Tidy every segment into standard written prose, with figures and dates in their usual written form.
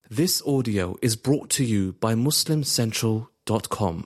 This audio is brought to you by MuslimCentral.com.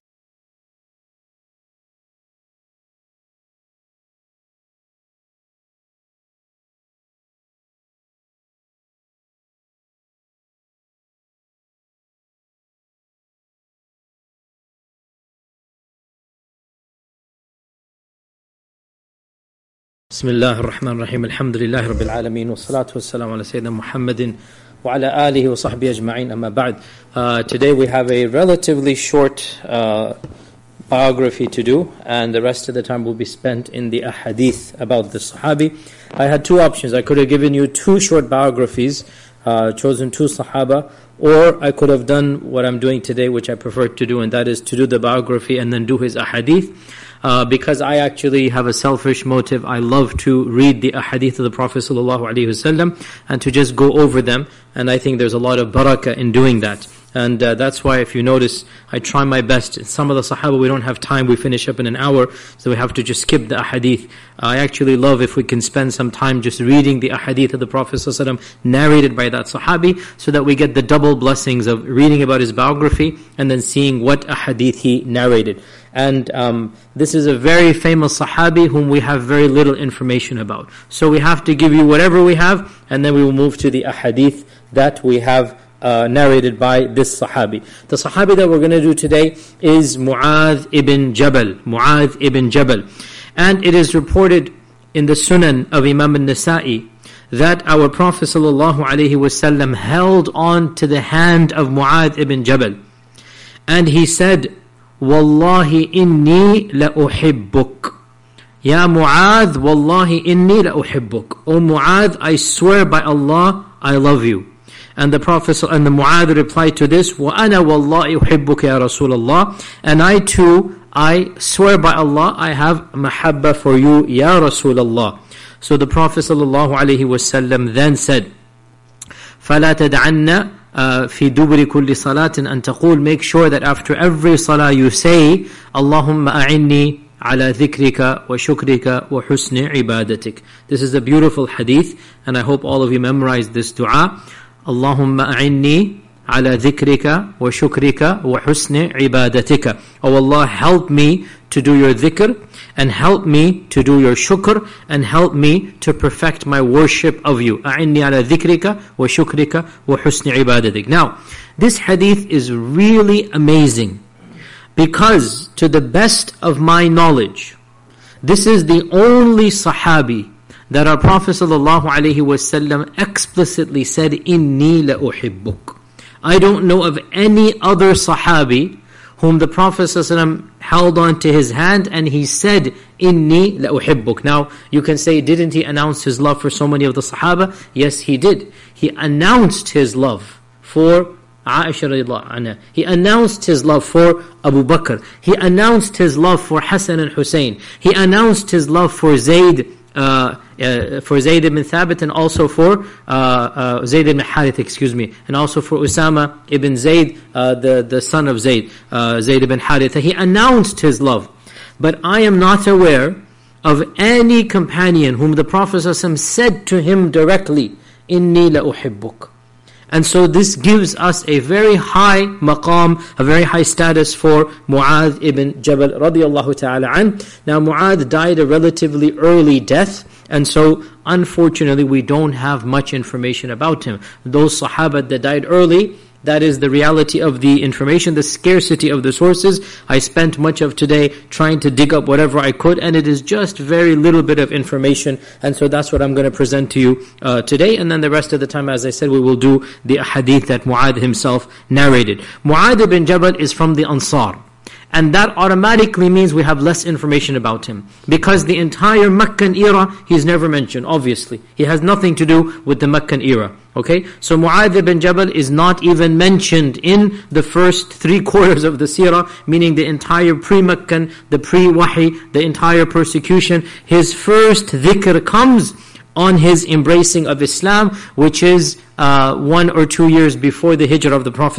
بسم الله الرحمن الرحيم الحمد لله رب العالمين والصلاة والسلام على سيدنا محمد وعلى آله وصحبه أجمعين أما بعد. Today we have a relatively short biography to do, and the rest of the time will be spent in the ahadith about the Sahabi. I had two options. I could have given you two short biographies, chosen two Sahaba, or I could have done what I'm doing today, which I prefer to do, and that is to do the biography and then do his ahadith. Because I actually have a selfish motive. I love to read the ahadith of the Prophet ﷺ and to just go over them, and I think there's a lot of barakah in doing that. And that's why, if you notice, I try my best. Some of the Sahaba, we don't have time, we finish up in an hour, so we have to just skip the ahadith. I actually love if we can spend some time just reading the ahadith of the Prophet ﷺ narrated by that Sahabi, so that we get the double blessings of reading about his biography and then seeing what ahadith he narrated. And this is a very famous Sahabi whom we have very little information about. So we have to give you whatever we have, and then we will move to the ahadith that we have narrated by this Sahabi. The Sahabi that we're going to do today is Mu'adh ibn Jabal. Mu'adh ibn Jabal. And it is reported in the Sunan of Imam al-Nasa'i that our Prophet ﷺ held on to the hand of Mu'adh ibn Jabal. And he said, Wallahi inni la uhibbuk. Ya Mu'adh, Wallahi inni la uhibbuk. O Mu'adh, I swear by Allah, I love you. And the Prophet and the Mu'adh replied to this, Wa ana wallahi uhibbuka ya Rasulullah. And I too, I swear by Allah, I have mahabba for you, ya Rasulullah. So the Prophet ﷺ then said, فَلَا تَدْعَنَّ في دبر كل صلاة أن تقول, make sure that after every salah you say, اللهم أعني على ذكرك وشكرك وحسن عبادتك. This is a beautiful hadith, and I hope all of you memorize this dua. اللهم أعني على ذكرك وشكرك وحسن عبادتك. Oh Allah, help me to do your dhikr, and help me to do your shukr, and help me to perfect my worship of you. أعني على ذكرك وشكرك وحسن عبادتك. Now, this hadith is really amazing, because to the best of my knowledge, this is the only Sahabi that our Prophet ﷺ explicitly said, Inni la uhibbuk. I don't know of any other Sahabi whom the Prophet ﷺ held on to his hand and he said, Inni la uhibbuk. Now, you can say, didn't he announce his love for so many of the Sahaba? Yes, he did. He announced his love for Aisha radiallahu anha. He announced his love for Abu Bakr. He announced his love for Hassan and Hussein. He announced his love for Zayd ibn Thabit, and also for Zayd ibn Harith, and also for Usama ibn Zayd, the son of Zayd, Zayd ibn Harith. He announced his love. But I am not aware of any companion whom the Prophet ﷺ said to him directly, Inni la uhibbuk. And so this gives us a very high maqam, a very high status for Mu'adh ibn Jabal radiyallahu ta'ala an. Now Mu'adh died a relatively early death, and so unfortunately we don't have much information about him. Those Sahaba that died early, that is the reality of the information, the scarcity of the sources. I spent much of today trying to dig up whatever I could, and it is just very little bit of information, and so that's what I'm going to present to you today. And then the rest of the time, as I said, we will do the hadith that Mu'adh himself narrated. Mu'adh ibn Jabal is from the Ansar. And that automatically means we have less information about him. Because the entire Meccan era, he's never mentioned, obviously. He has nothing to do with the Meccan era. Okay? So Mu'adh ibn Jabal is not even mentioned in the first 3/4 of the seerah, meaning the entire pre-Meccan, the pre-Wahi, the entire persecution. His first dhikr comes on his embracing of Islam, which is 1 or 2 years before the hijrah of the Prophet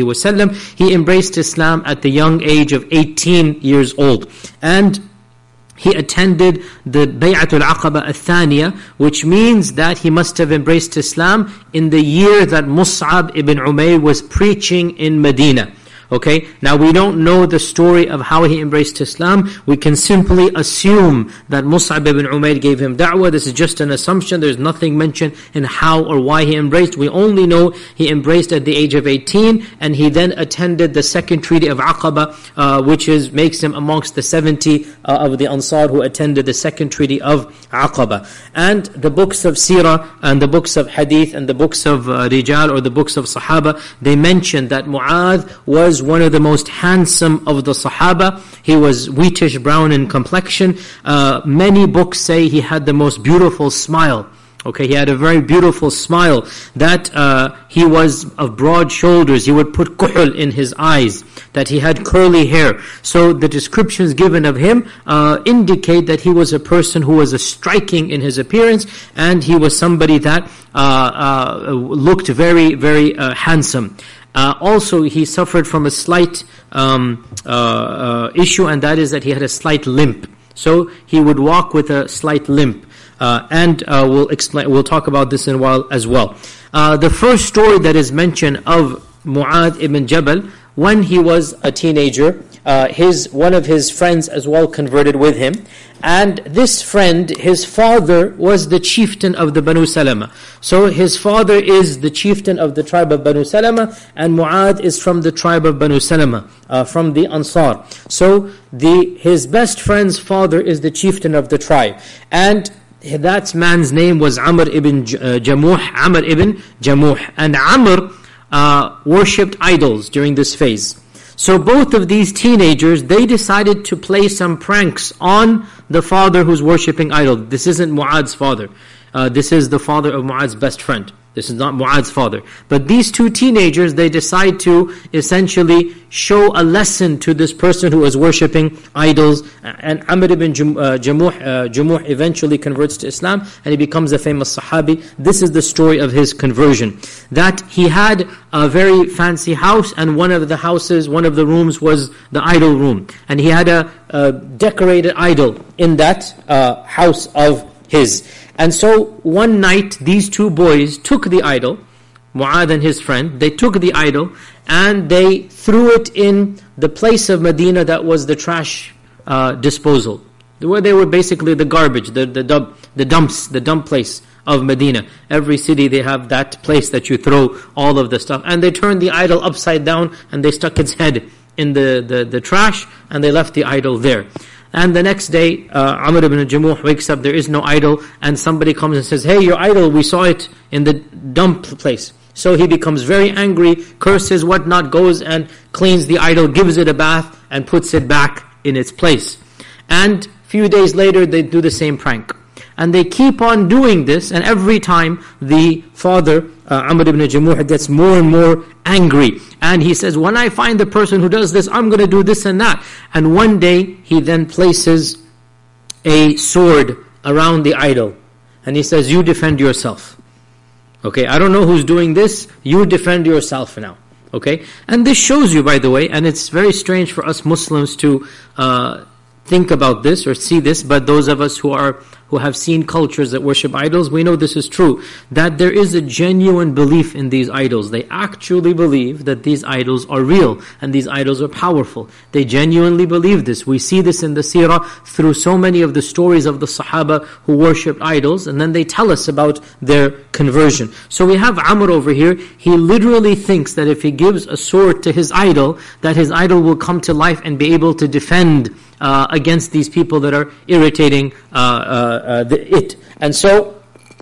ﷺ. He embraced Islam at the young age of 18 years old. And he attended the Bay'atul Aqaba al-Thaniya, which means that he must have embraced Islam in the year that Mus'ab ibn Umayr was preaching in Medina. Okay, now we don't know the story of how he embraced Islam. We can simply assume that Mus'ab ibn Umayr gave him da'wah. This is just an assumption. There's nothing mentioned in how or why he embraced. We only know he embraced at the age of 18, and he then attended the second treaty of Aqaba, which makes him amongst the 70 of the Ansar who attended the second treaty of Aqaba. And the books of Sirah and the books of Hadith and the books of Rijal or the books of Sahaba, they mention that Mu'adh was one of the most handsome of the Sahaba. He was wheatish brown in complexion. Many books say he had the most beautiful smile. Okay, he had a very beautiful smile. That he was of broad shoulders. He would put kuhul in his eyes. That he had curly hair. So the descriptions given of him indicate that he was a person who was striking in his appearance, and he was somebody that looked very, very handsome. Also, he suffered from a slight issue, and that is that he had a slight limp. So he would walk with a slight limp, and we'll talk about this in a while as well. The first story that is mentioned of Mu'adh ibn Jabal, when he was a teenager, one of his friends as well converted with him. And this friend, his father was the chieftain of the Banu Salama. So his father is the chieftain of the tribe of Banu Salama, and Mu'adh is from the tribe of Banu Salama, from the Ansar. So his best friend's father is the chieftain of the tribe. And that man's name was Amr ibn Jamuh. And Amr worshipped idols during this phase. So both of these teenagers, they decided to play some pranks on the father who's worshipping idol. This isn't Mu'adh's father. This is the father of Mu'adh's best friend. This is not Mu'adh's father. But these two teenagers, they decide to essentially show a lesson to this person who is worshipping idols. And Amr ibn Jamuh eventually converts to Islam, and he becomes a famous Sahabi. This is the story of his conversion. That he had a very fancy house, and one of the rooms was the idol room. And he had a decorated idol in that house of his. And so one night, these two boys took the idol, Mu'adh and his friend, they took the idol and they threw it in the place of Medina that was the trash disposal. Where they were basically the garbage, the dump place of Medina. Every city they have that place that you throw all of the stuff. And they turned the idol upside down and they stuck its head in the trash and they left the idol there. And the next day, Amr ibn Jamuh wakes up, there is no idol, and somebody comes and says, "Hey, your idol, we saw it in the dump place." So he becomes very angry, curses whatnot, goes and cleans the idol, gives it a bath, and puts it back in its place. And a few days later, they do the same prank. And they keep on doing this, and every time the father, Amr ibn Jamuh, gets more and more angry. And he says, when I find the person who does this, I'm going to do this and that. And one day, he then places a sword around the idol. And he says, you defend yourself. Okay, I don't know who's doing this, you defend yourself now. Okay, and this shows you, by the way, and it's very strange for us Muslims to think about this or see this, but those of us who have seen cultures that worship idols, we know this is true, that there is a genuine belief in these idols. They actually believe that these idols are real and these idols are powerful. They genuinely believe this. We see this in the seerah through so many of the stories of the Sahaba who worshipped idols, and then they tell us about their conversion. So we have Amr over here. He literally thinks that if he gives a sword to his idol, that his idol will come to life and be able to defend against these people that are irritating it. And so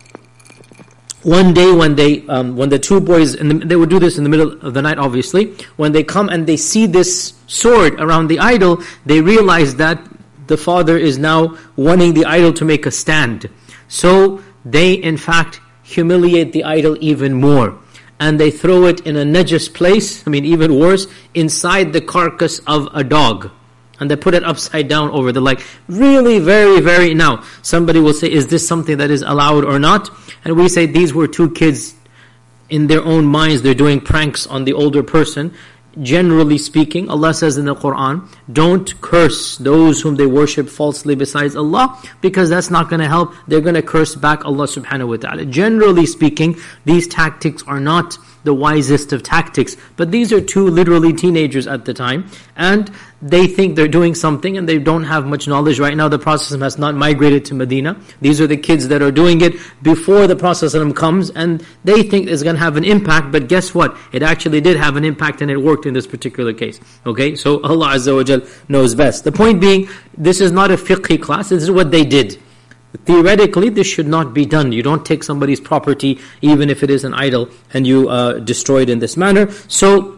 one day when the two boys, they would do this in the middle of the night obviously, when they come and they see this sword around the idol, they realize that the father is now wanting the idol to make a stand. So they in fact humiliate the idol even more. And they throw it in a najis place, even worse, inside the carcass of a dog. And they put it upside down over the leg. Really very, very... Now, somebody will say, is this something that is allowed or not? And we say these were two kids in their own minds. They're doing pranks on the older person. generally speaking, Allah says in the Quran, don't curse those whom they worship falsely besides Allah, because that's not going to help. They're going to curse back Allah subhanahu wa ta'ala. Generally speaking, these tactics are not the wisest of tactics. But these are two literally teenagers at the time, and they think they're doing something and they don't have much knowledge. Right now the Prophet has not migrated to Medina. These are the kids that are doing it before the Prophet comes, and they think it's going to have an impact, but guess what? It actually did have an impact, and it worked in this particular case. Okay, so Allah Azza wa Jal knows best. The point being, this is not a fiqh class, this is what they did. Theoretically, this should not be done. You don't take somebody's property, even if it is an idol, and you destroy it in this manner. So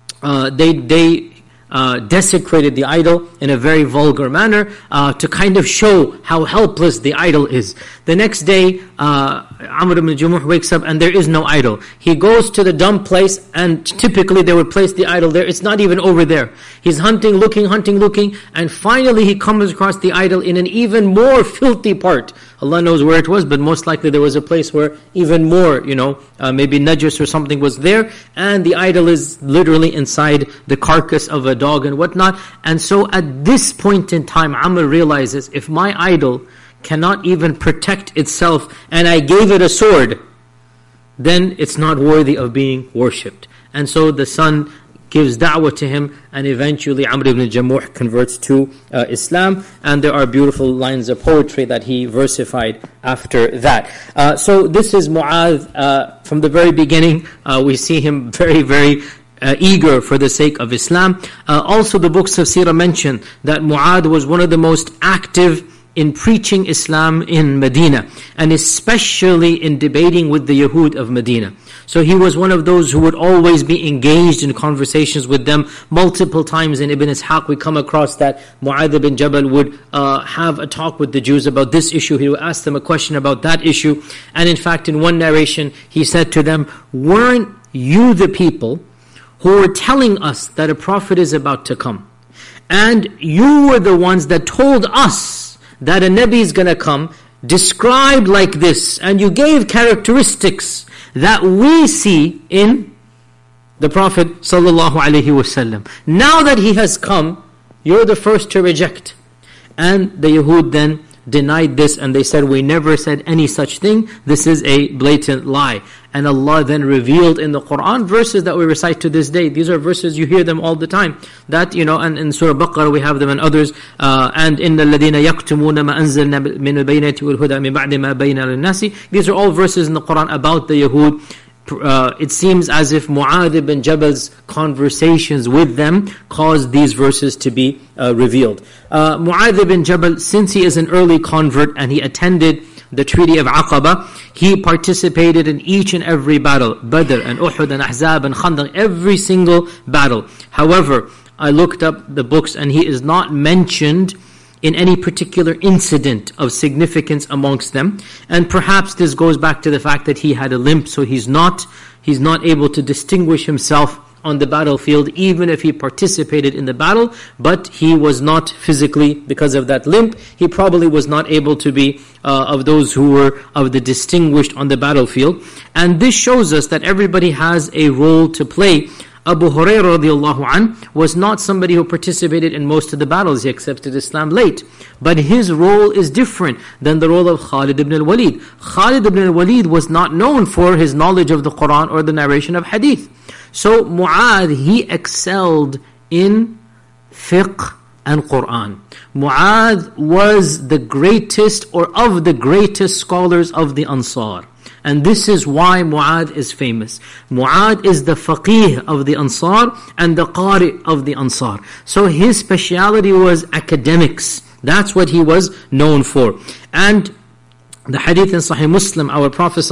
they desecrated the idol in a very vulgar manner to kind of show how helpless the idol is. The next day, Amr ibn Jamuh wakes up and there is no idol. He goes to the dump place, and typically they would place the idol there. It's not even over there. He's hunting, looking, and finally he comes across the idol in an even more filthy part. Allah knows where it was, but most likely there was a place where even more, maybe najis or something was there, and the idol is literally inside the carcass of a dog and whatnot. And so at this point in time, Amr realizes, if my idol cannot even protect itself and I gave it a sword, then it's not worthy of being worshipped. And so the son gives da'wah to him, and eventually Amr ibn Jamuh converts to Islam, and there are beautiful lines of poetry that he versified after that. So this is Mu'adh. From the very beginning, we see him very, very eager for the sake of Islam. Also the books of Seerah mention that Mu'adh was one of the most active in preaching Islam in Medina, and especially in debating with the Yahud of Medina. So he was one of those who would always be engaged in conversations with them. Multiple times in Ibn Ishaq we come across that Mu'adh ibn Jabal would have a talk with the Jews about this issue. He would ask them a question about that issue. And in fact, in one narration, he said to them, "Weren't you the people who were telling us that a prophet is about to come? And you were the ones that told us that a Nabi is going to come, described like this, and you gave characteristics that we see in the Prophet ﷺ. Now that he has come, you're the first to reject." And the Yahud then denied this, and they said, "We never said any such thing. This is a blatant lie." And Allah then revealed in the Quran verses that we recite to this day. These are verses, you hear them all the time. That, and in Surah Baqarah we have them, and others. And إِنَّ الَّذِينَ يَكْتُمُونَ مَا أَنزَلْنَا مِنَ الْبَيِّنَاتِ وَالْهُدَى مِنْ بَعْدِ مَا بَيَّنَا لِلنَّاسِ. These are all verses in the Quran about the Yahud. It seems as if Mu'adh ibn Jabal's conversations with them caused these verses to be revealed. Mu'adh ibn Jabal, since he is an early convert and he attended the Treaty of Aqaba, he participated in each and every battle, Badr and Uhud and Ahzab and Khandaq, every single battle. However, I looked up the books and he is not mentioned in any particular incident of significance amongst them. And perhaps this goes back to the fact that he had a limp, so he's not able to distinguish himself on the battlefield, even if he participated in the battle, but he was not physically, because of that limp, he probably was not able to be of those who were of the distinguished on the battlefield. And this shows us that everybody has a role to play. Abu Hurairah radiallahu anh was not somebody who participated in most of the battles. He accepted Islam late. But his role is different than the role of Khalid ibn al-Walid. Khalid ibn al-Walid was not known for his knowledge of the Quran or the narration of hadith. So Mu'adh, he excelled in fiqh and Quran. Mu'adh was the greatest or of the greatest scholars of the Ansar. And this is why Mu'adh is famous. Mu'adh is the faqih of the Ansar and the qari of the Ansar. So his speciality was academics. That's what he was known for. And the hadith in Sahih Muslim, our Prophet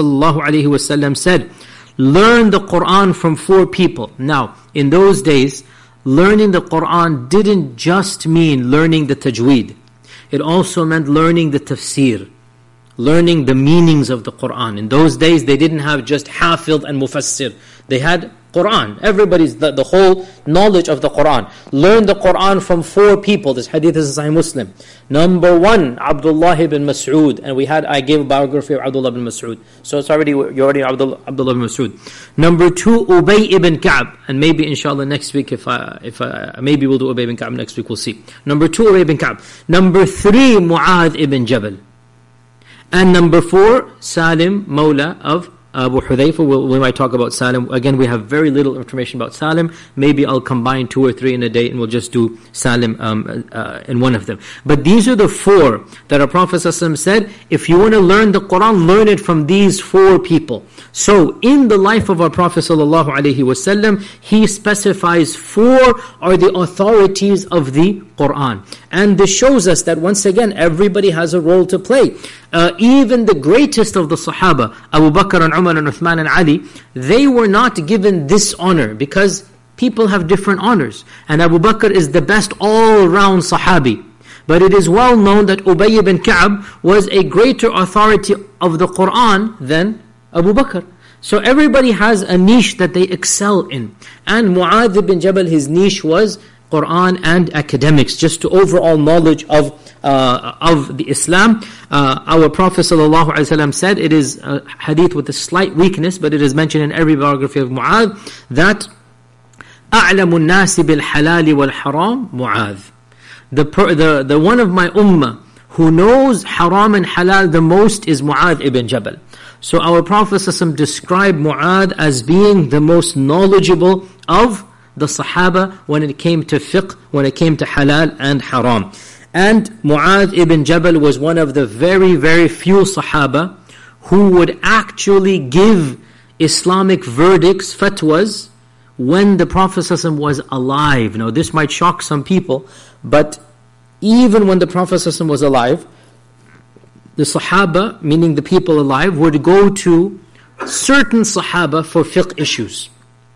ﷺ said, "Learn the Quran from 4 people." Now, in those days, learning the Quran didn't just mean learning the tajweed. It also meant learning the tafsir, learning the meanings of the Quran. In those days, they didn't have just hafidh and mufassir. They had Quran. Everybody's the whole knowledge of the Quran. Learn the Quran from 4 people. This hadith is in Sahih Muslim. Number 1, Abdullah ibn Mas'ud. And I gave a biography of Abdullah ibn Mas'ud. So you're already Abdullah ibn Mas'ud. Number 2, Ubay ibn Ka'b. And maybe inshallah next week, maybe we'll do Ubay ibn Ka'b next week, we'll see. Number 2, Ubay ibn Ka'b. Number 3, Mu'adh ibn Jabal. And number 4, Salim, Mawla of Abu Hudhayfa. We might talk about Salim. Again, we have very little information about Salim. Maybe I'll combine 2 or 3 in a day and we'll just do Salim in one of them. But these are the 4 that our Prophet ﷺ said, if you want to learn the Quran, learn it from these 4 people. So in the life of our Prophet ﷺ, he specifies 4 are the authorities of the Quran. And this shows us that once again, everybody has a role to play. Even the greatest of the Sahaba, Abu Bakr and Umar and Uthman and Ali, they were not given this honor because people have different honors. And Abu Bakr is the best all-round Sahabi. But it is well known that Ubay ibn Ka'b was a greater authority of the Quran than Abu Bakr. So everybody has a niche that they excel in. And Mu'adh ibn Jabal, his niche was Quran and academics, just to overall knowledge of the Islam. Our Prophet ﷺ said, it is a hadith with a slight weakness, but it is mentioned in every biography of Mu'adh, that أعلم الناس بالحلال والحرام معاذ. The one of my ummah who knows haram and halal the most is Mu'adh ibn Jabal. So our Prophet ﷺ described Mu'adh as being the most knowledgeable of the Sahaba when it came to fiqh, when it came to halal and haram. And Mu'adh ibn Jabal was one of the very, very few Sahaba who would actually give Islamic verdicts, fatwas, when the Prophet ﷺ was alive. Now this might shock some people, but even when the Prophet ﷺ was alive, the Sahaba, meaning the people alive, would go to certain Sahaba for fiqh issues.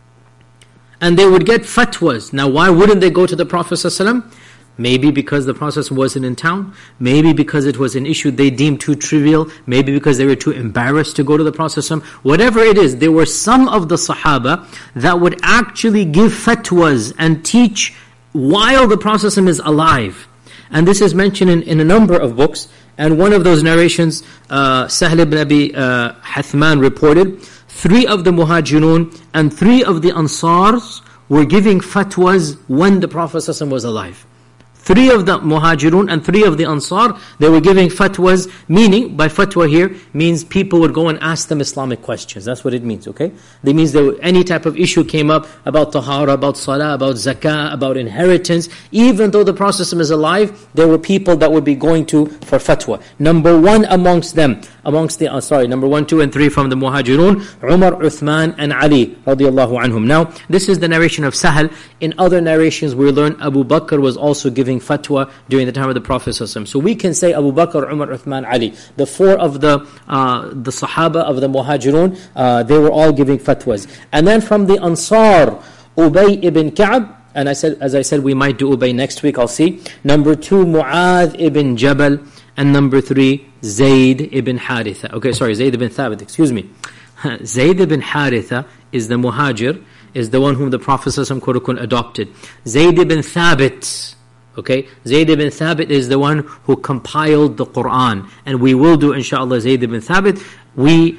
And they would get fatwas. Now why wouldn't they go to the Prophet ﷺ? Maybe because the Prophet wasn't in town. Maybe because it was an issue they deemed too trivial. Maybe because they were too embarrassed to go to the Prophet ﷺ. Whatever it is, there were some of the Sahaba that would actually give fatwas and teach while the Prophet ﷺ is alive. And this is mentioned in a number of books. And one of those narrations, Sahl ibn Abi Hathman reported, 3 of the Muhajirun and 3 of the Ansars were giving fatwas when the Prophet ﷺ was alive. 3 of the Muhajirun and 3 of the Ansar, they were giving fatwas, meaning, by fatwa here, means people would go and ask them Islamic questions. That's what it means, okay? That means that any type of issue came up about tahara, about salah, about zakah, about inheritance. Even though the Prophet is alive, there were people that would be going to for fatwa. Number 1 amongst them, number 1, 2 and 3 from the Muhajirun, Umar, Uthman and Ali radiallahu anhum. Now, this is the narration of Sahal. In other narrations we learn Abu Bakr was also giving fatwa during the time of the Prophet ﷺ. So we can say Abu Bakr, Umar, Uthman, Ali. The 4 of the Sahaba of the Muhajirun, they were all giving fatwas. And then from the Ansar, Ubay ibn Ka'b, and as I said, we might do Ubay next week, I'll see. Number 2, Mu'adh ibn Jabal. And number 3, Zayd ibn Haritha. Zayd ibn Thabit, excuse me. Zayd ibn Haritha is the Muhajir, is the one whom the Prophet ﷺ adopted. Zayd ibn Thabit, Zayd ibn Thabit is the one who compiled the Quran. And we will do, inshallah, Zayd ibn Thabit. We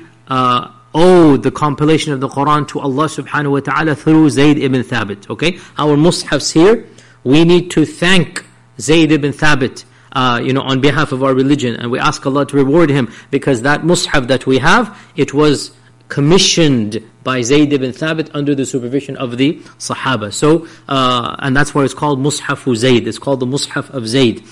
owe the compilation of the Quran to Allah subhanahu wa ta'ala through Zayd ibn Thabit. Our mushafs here, we need to thank Zayd ibn Thabit, on behalf of our religion, and we ask Allah to reward him, because that mushaf that we have, it was commissioned by Zayd ibn Thabit under the supervision of the Sahaba. So, and that's why it's called Mushafu Zayd. It's called the Mushaf of Zayd.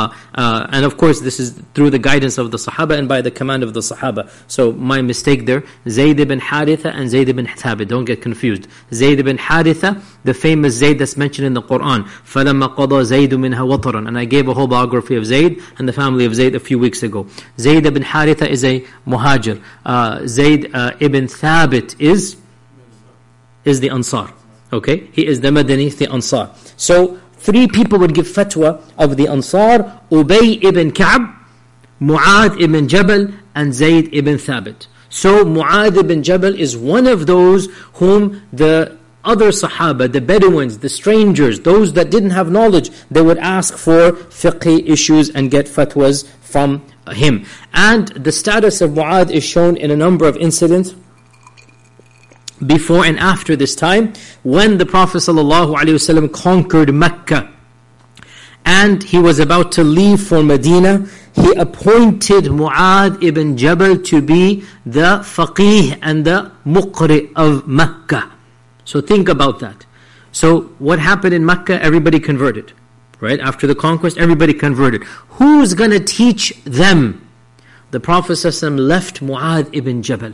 And of course, this is through the guidance of the Sahaba and by the command of the Sahaba. So, my mistake there, Zayd ibn Haritha and Zayd ibn Thabit. Don't get confused. Zayd ibn Haritha, the famous Zayd that's mentioned in the Quran. فَلَمَّا قَضَى زَيْدٌ مِنْهَا وَطَرًا. And I gave a whole biography of Zayd and the family of Zayd a few weeks ago. Zayd ibn Haritha is a Muhajir. Zayd ibn Thabit is the Ansar. He is the Madani, the Ansar. So 3 people would give fatwa of the Ansar: Ubay ibn Ka'b, Mu'adh ibn Jabal, and Zayd ibn Thabit. So Mu'adh ibn Jabal is one of those whom the other Sahaba, the Bedouins, the strangers, those that didn't have knowledge, they would ask for fiqh issues and get fatwas from him. And the status of Mu'adh is shown in a number of incidents before and after this time, when the Prophet ﷺ conquered Mecca and he was about to leave for Medina, he appointed Mu'adh ibn Jabal to be the faqih and the muqri of Mecca. So think about that. So what happened in Mecca? Everybody converted. Right? After the conquest, everybody converted. Who's going to teach them? The Prophet ﷺ left Mu'adh ibn Jabal.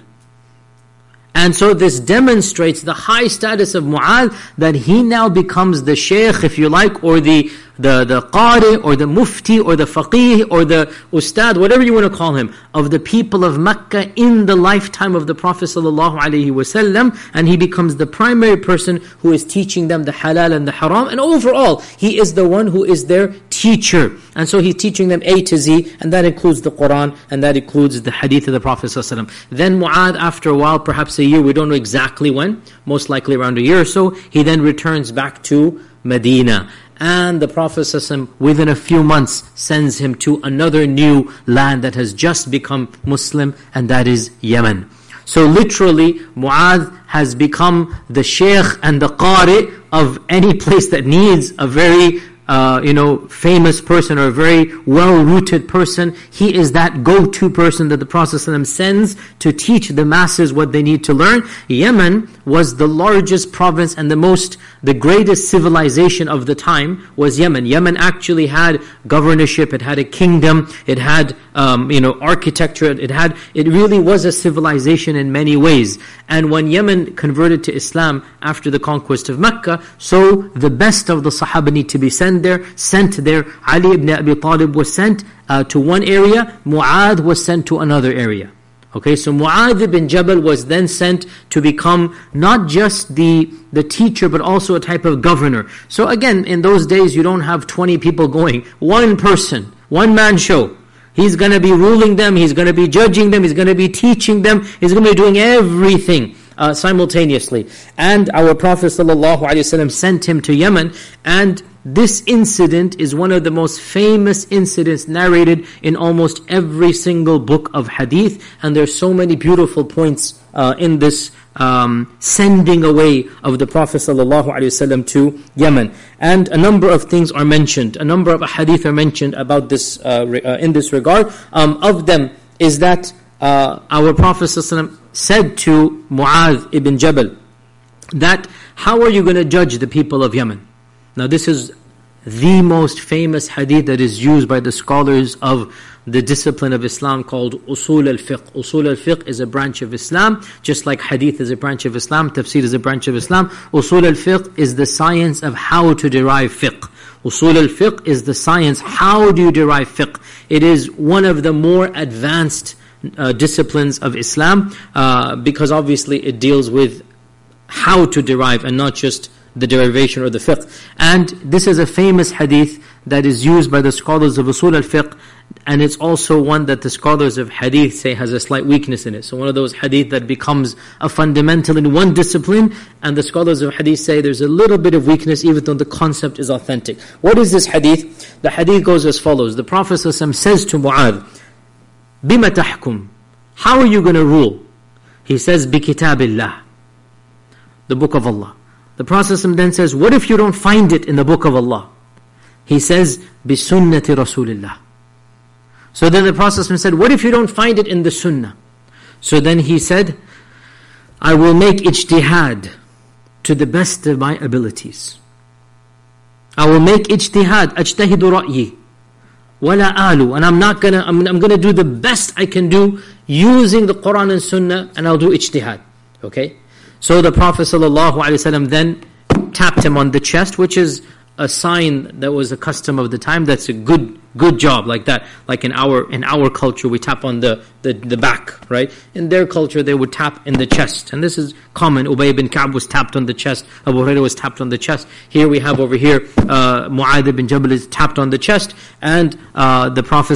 And so this demonstrates the high status of Mu'adh, that he now becomes the shaykh, if you like, or the qari, or the mufti, or the faqih, or the ustad, whatever you want to call him, of the people of Mecca in the lifetime of the Prophet ﷺ, and he becomes the primary person who is teaching them the halal and the haram, and overall, he is the one who is their teacher. And so he's teaching them A to Z, and that includes the Quran, and that includes the hadith of the Prophet ﷺ. Then Mu'adh, after a while, perhaps a year, we don't know exactly when, most likely around a year or so, he then returns back to Medina. And the Prophet ﷺ, within a few months, sends him to another new land that has just become Muslim, and that is Yemen. So literally, Mu'adh has become the shaykh and the qari of any place that needs a very famous person or a very well-rooted person. He is that go-to person that the Prophet ﷺ sends to teach the masses what they need to learn. Yemen was the largest province and the greatest civilization of the time was Yemen. Yemen actually had governorship, it had a kingdom, it had architecture, it really was a civilization in many ways. And when Yemen converted to Islam after the conquest of Mecca, so the best of the Sahaba need to be sent there. Ali ibn Abi Talib was sent to one area, Mu'adh was sent to another area. Okay, so Mu'adh ibn Jabal was then sent to become not just the teacher, but also a type of governor. So again, in those days, you don't have 20 people going. One person, one man show. He's going to be ruling them, he's going to be judging them, he's going to be teaching them, he's going to be doing everything simultaneously. And our Prophet ﷺ sent him to Yemen, and this incident is one of the most famous incidents narrated in almost every single book of hadith, and there's so many beautiful points in this sending away of the Prophet ﷺ to Yemen. And a number of things are mentioned, a number of hadith are mentioned about this in this regard. Of them is that our Prophet ﷺ said to Mu'adh ibn Jabal that, how are you going to judge the people of Yemen? Now this is the most famous hadith that is used by the scholars of the discipline of Islam called Usul al-Fiqh. Usul al-Fiqh is a branch of Islam, just like hadith is a branch of Islam, tafsir is a branch of Islam. Usul al-Fiqh is the science of how to derive fiqh. Usul al-Fiqh is the science, how do you derive fiqh? It is one of the more advanced disciplines of Islam, because obviously it deals with how to derive and not just the derivation or the fiqh. And this is a famous hadith that is used by the scholars of Usul al-Fiqh, and it's also one that the scholars of hadith say has a slight weakness in it. So one of those hadith that becomes a fundamental in one discipline, and the scholars of hadith say there's a little bit of weakness even though the concept is authentic. What is this hadith? The hadith goes as follows. The Prophet ﷺ says to Mu'adh, بِمَ تَحْكُمْ? How are you going to rule? He says, بِكِتَابِ اللَّهِ, the book of Allah. The Prophet then says, what if you don't find it in the book of Allah? He says, بِسُنَّةِ رَسُولِ اللَّهِ. So then the Prophet said, what if you don't find it in the sunnah? So then he said, I will make ijtihad to the best of my abilities. I will make ijtihad, أجتهد رأيي ولا آلو, and I'm going to do the best I can do using the Quran and Sunnah, and I'll do ijtihad. Okay? So the Prophet ﷺ then tapped him on the chest, which is a sign that was a custom of the time, that's a good job, like that. Like in our culture, we tap on the back, right? In their culture, they would tap in the chest. And this is common. Ubay ibn Ka'b was tapped on the chest. Abu Hurairah was tapped on the chest. Here we have over here, Mu'adh ibn Jabal is tapped on the chest. And the Prophet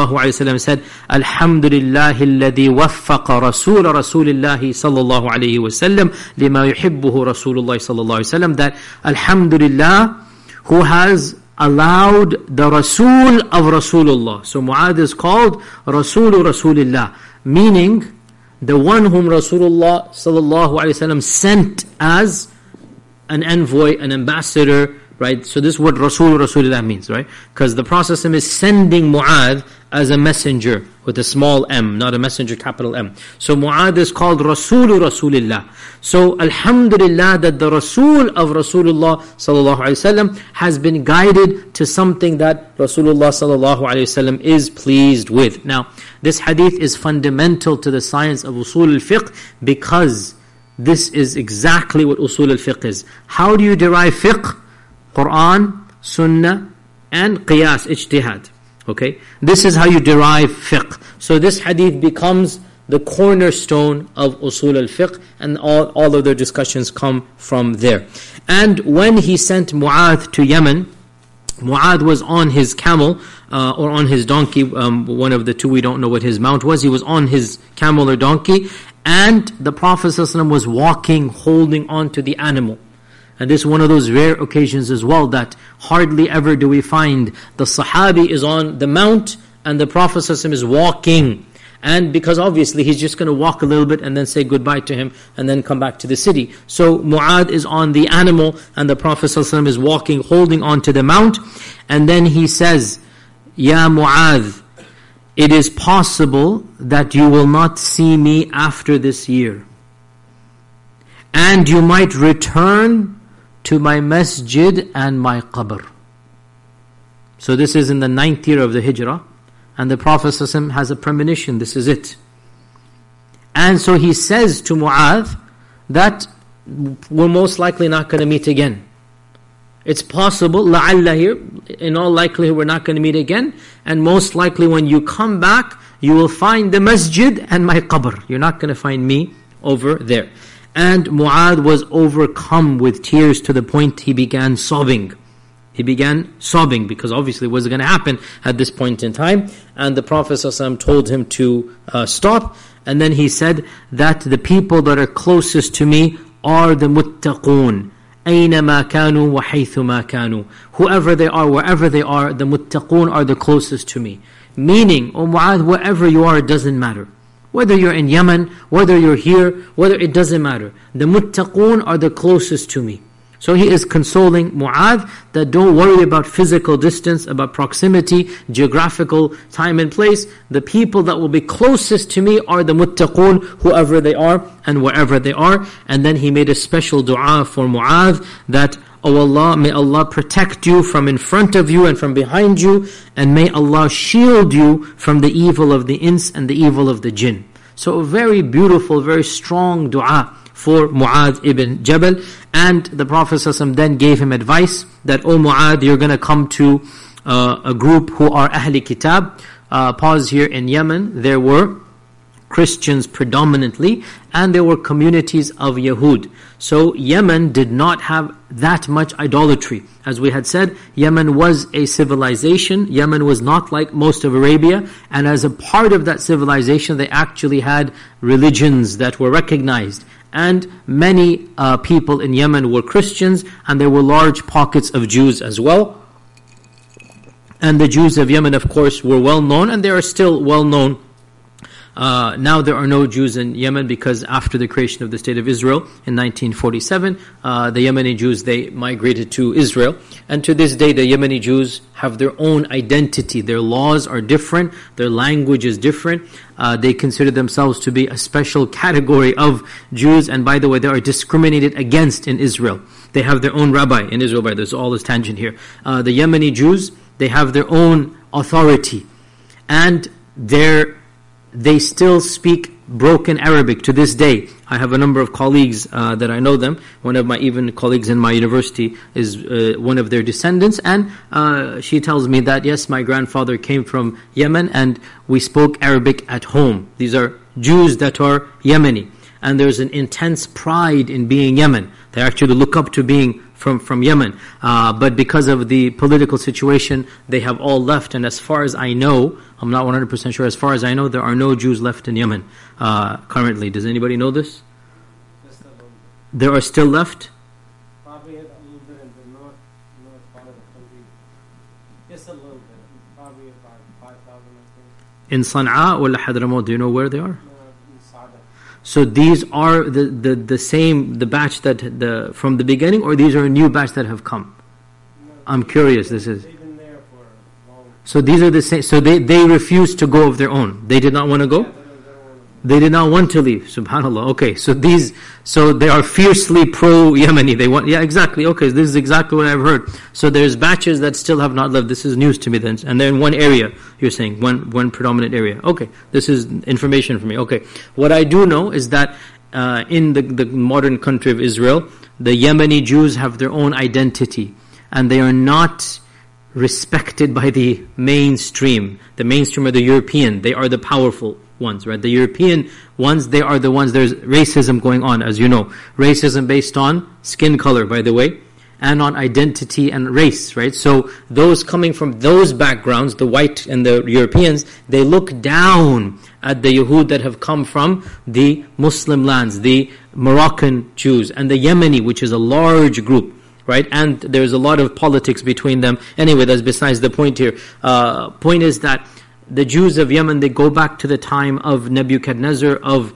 ﷺ said, Alhamdulillahi alladhi waffaqa Rasulillahi sallallahu alayhi wa sallam lima yuhibbuhu Rasulullah sallallahu alayhi wa sallam. That Alhamdulillah, who has allowed the Rasul of Rasulullah. So Mu'adh is called Rasulu Rasulillah, meaning the one whom Rasulullah sallallahu alaihi wasallam sent as an envoy, an ambassador, right? So this is what Rasul Rasulillah means, right? Because the Prophet is sending Mu'adh as a messenger with a small m, not a messenger capital M. So Mu'adh is called Rasulu Rasulillah. So Alhamdulillah that the Rasul of Rasulullah sallallahu alaihi wasallam has been guided to something that Rasulullah sallallahu alaihi wasallam is pleased with. Now, this hadith is fundamental to the science of usul al-fiqh, because this is exactly what usul al-fiqh is. How do you derive fiqh? Quran, Sunnah, and Qiyas, Ijtihad. Okay, this is how you derive fiqh. So this hadith becomes the cornerstone of usul al-fiqh, and all of their discussions come from there. And when he sent Mu'adh to Yemen, Mu'adh was on his camel or on his donkey, one of the two, we don't know what his mount was. He was on his camel or donkey, and the Prophet ﷺ was walking, holding on to the animal. And this is one of those rare occasions as well, that hardly ever do we find the Sahabi is on the mount and the Prophet ﷺ is walking. And because obviously he's just going to walk a little bit and then say goodbye to him and then come back to the city. So Mu'adh is on the animal and the Prophet ﷺ is walking, holding on to the mount. And then he says, Ya Mu'adh, it is possible that you will not see me after this year. And you might return to my masjid and my qabr. So this is in the 9th year of the Hijrah, and the Prophet ﷺ has a premonition, this is it. And so he says to Mu'adh that we're most likely not going to meet again. It's possible, la'alla here, in all likelihood we're not going to meet again, and most likely when you come back, you will find the masjid and my qabr. You're not going to find me over there. And Mu'adh was overcome with tears to the point he began sobbing. He began sobbing because obviously what was going to happen at this point in time. And the Prophet ﷺ told him to stop. And then he said that the people that are closest to me are the muttaqoon. أَيْنَمَا كَانُوا وَحَيْثُمَا كَانُوا. Whoever they are, wherever they are, the muttaqoon are the closest to me. Meaning, O Mu'adh, wherever you are, it doesn't matter. Whether you're in Yemen, whether you're here, whether it doesn't matter. The muttaqoon are the closest to me. So he is consoling Mu'adh that don't worry about physical distance, about proximity, geographical time and place. The people that will be closest to me are the muttaqoon, whoever they are and wherever they are. And then he made a special dua for Mu'adh that, O Allah, may Allah protect you from in front of you and from behind you, and may Allah shield you from the evil of the ins and the evil of the jinn. So a very beautiful, very strong dua for Mu'adh ibn Jabal. And the Prophet ﷺ then gave him advice that, O Mu'adh, you're going to come to a group who are Ahli Kitab. Pause here, in Yemen, there were Christians predominantly, and there were communities of Yahud. So Yemen did not have that much idolatry. As we had said, Yemen was a civilization. Yemen was not like most of Arabia, and as a part of that civilization, they actually had religions that were recognized. And many people in Yemen were Christians, and there were large pockets of Jews as well. And the Jews of Yemen, of course, were well known, and they are still well known. Now there are no Jews in Yemen because after the creation of the State of Israel in 1947, the Yemeni Jews, they migrated to Israel. And to this day, the Yemeni Jews have their own identity. Their laws are different. Their language is different. They consider themselves to be a special category of Jews. And by the way, they are discriminated against in Israel. They have their own rabbi in Israel. By there's all this tangent here. The Yemeni Jews, they have their own authority. And they still speak broken Arabic to this day. I have a number of colleagues that I know them. One of my even colleagues in my university is one of their descendants, and she tells me that yes, my grandfather came from Yemen and we spoke Arabic at home. These are Jews that are Yemeni, and there's an intense pride in being Yemen. They actually look up to being from Yemen, but because of the political situation, they have all left. And as far as I know, I'm not 100% sure, as far as I know, there are no Jews left in Yemen currently. Does anybody know this? There are still left? Probably a little bit in the north part of the country. Just a little bit. Probably about 5,000, I think. In Sana'a or Hadramaut, do you know where they are? In Sada. So these are the same, the batch that from the beginning, or these are a new batch that have come? I'm curious, this is. They've been there for long. So these are the same, so they refused to go of their own. They did not want to go? Yeah, They did not want to leave, subhanAllah. Okay, so they are fiercely pro-Yemeni. They want, yeah, exactly. Okay, this is exactly what I've heard. So there's batches that still have not left. This is news to me then. And they're in one area, you're saying, one predominant area. Okay, this is information for me. Okay, what I do know is that in the modern country of Israel, the Yemeni Jews have their own identity. And they are not respected by the mainstream. The mainstream are the European. They are the powerful ones, right? The European ones, they are the ones, there's racism going on, as you know. Racism based on skin color, by the way, and on identity and race, right? So those coming from those backgrounds, the white and the Europeans, they look down at the Yahud that have come from the Muslim lands, the Moroccan Jews, and the Yemeni, which is a large group, right? And there's a lot of politics between them. Anyway, that's besides the point here. Point is that the Jews of Yemen, they go back to the time of Nebuchadnezzar, of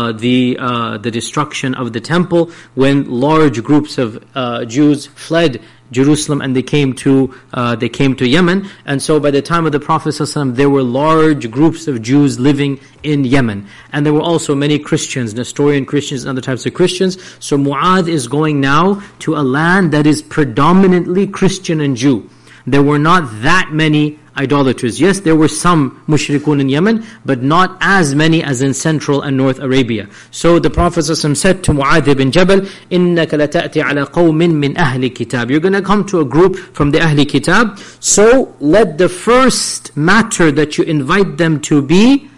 the destruction of the temple, when large groups of Jews fled Jerusalem and they came to Yemen. And so by the time of the Prophet ﷺ, there were large groups of Jews living in Yemen. And there were also many Christians, Nestorian Christians and other types of Christians. So Mu'adh is going now to a land that is predominantly Christian and Jew. There were not that many idolaters. Yes, there were some mushrikun in Yemen, but not as many as in Central and North Arabia. So the Prophet ﷺ said to Mu'adh ibn Jabal, إِنَّكَ لَتَأْتِ عَلَى قَوْمٍ مِّنْ أَهْلِ كِتَابٍ. You're going to come to a group from the Ahli Kitab. So let the first matter that you invite them to be,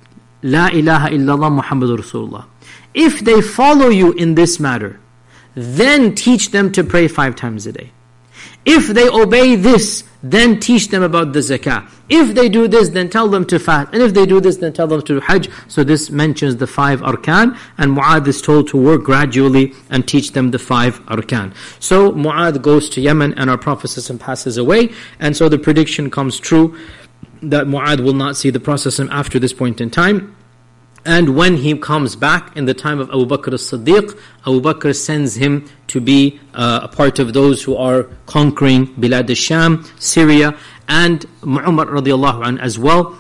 La ilaha illallah Muhammadur Rasulullah. If they follow you in this matter, then teach them to pray 5 times a day. If they obey this, then teach them about the zakah. If they do this, then tell them to fast. And if they do this, then tell them to do hajj. So this mentions the 5 arkan, and Mu'adh is told to work gradually and teach them the 5 arkan. So Mu'adh goes to Yemen, and our Prophet ﷺ passes away, and so the prediction comes true that Mu'adh will not see the Prophet ﷺ after this point in time. And when he comes back in the time of Abu Bakr as-Siddiq, Abu Bakr sends him to be a part of those who are conquering Bilad al-Sham, Syria, and Umar radiallahu anhu as well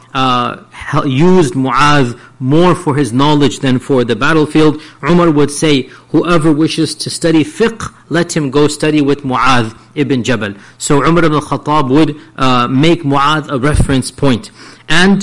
used Mu'adh more for his knowledge than for the battlefield. Umar would say, whoever wishes to study fiqh, let him go study with Mu'adh ibn Jabal. So Umar ibn al-Khattab would make Mu'adh a reference point. And